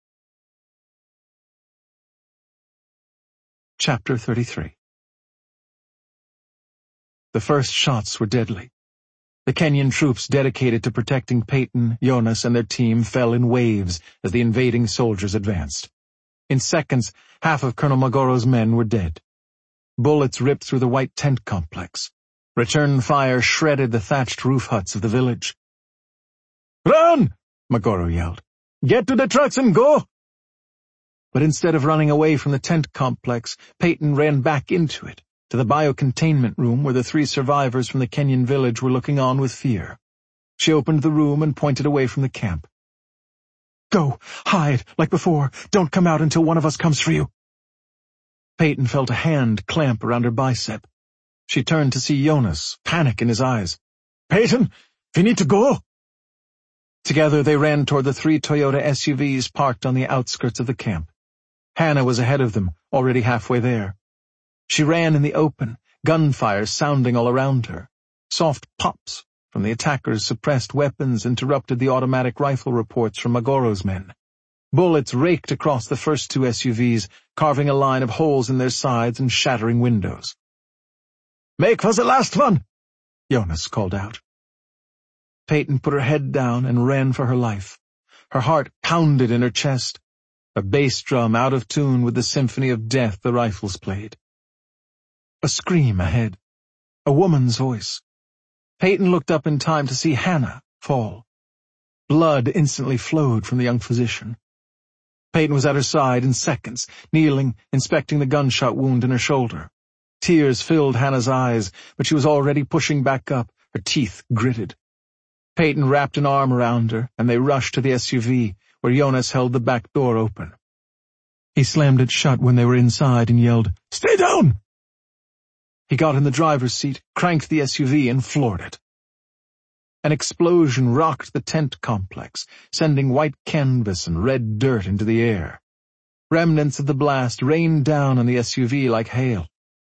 Chapter thirty-three. The first shots were deadly. The Kenyan troops dedicated to protecting Peyton, Jonas, and their team fell in waves as the invading soldiers advanced. In seconds, half of Colonel Magoro's men were dead. Bullets ripped through the white tent complex. Return fire shredded the thatched roof huts of the village. "Run!" Magoro yelled. "Get to the trucks and go!" But instead of running away from the tent complex, Peyton ran back into it, to the biocontainment room where the three survivors from the Kenyan village were looking on with fear. She opened the room and pointed away from the camp. "Go, hide, like before. Don't come out until one of us comes for you." Peyton felt a hand clamp around her bicep. She turned to see Jonas, panic in his eyes. "Peyton, we need to go." Together they ran toward the three Toyota S U Vs parked on the outskirts of the camp. Hannah was ahead of them, already halfway there. She ran in the open, gunfire sounding all around her. Soft pops from the attackers' suppressed weapons interrupted the automatic rifle reports from Magoro's men. Bullets raked across the first two S U Vs, carving a line of holes in their sides and shattering windows. "Make for the last one!" Jonas called out. Peyton put her head down and ran for her life. Her heart pounded in her chest, a bass drum out of tune with the symphony of death the rifles played. A scream ahead. A woman's voice. Peyton looked up in time to see Hannah fall. Blood instantly flowed from the young physician. Peyton was at her side in seconds, kneeling, inspecting the gunshot wound in her shoulder. Tears filled Hannah's eyes, but she was already pushing back up, her teeth gritted. Peyton wrapped an arm around her, and they rushed to the S U V, where Jonas held the back door open. He slammed it shut when they were inside and yelled, "Stay down!" He got in the driver's seat, cranked the S U V, and floored it. An explosion rocked the tent complex, sending white canvas and red dirt into the air. Remnants of the blast rained down on the S U V like hail.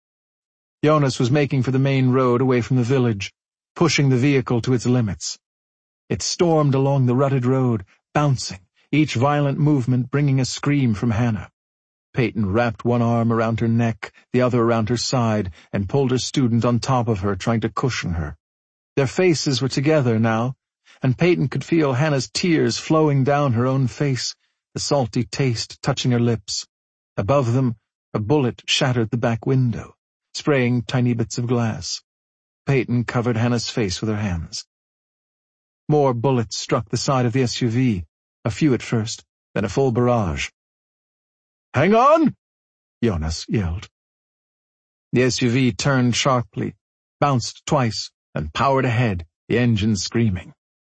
Jonas was making for the main road away from the village, pushing the vehicle to its limits. It stormed along the rutted road, bouncing, each violent movement bringing a scream from Hannah. Peyton wrapped one arm around her neck, the other around her side, and pulled her student on top of her, trying to cushion her. Their faces were together now, and Peyton could feel Hannah's tears flowing down her own face, the salty taste touching her lips. Above them, a bullet shattered the back window, spraying tiny bits of glass. Peyton covered Hannah's face with her hands. More bullets struck the side of the S U V, a few at first, then a full barrage. "Hang on!" Jonas yelled. The S U V turned sharply, bounced twice, and powered ahead, the engine screaming.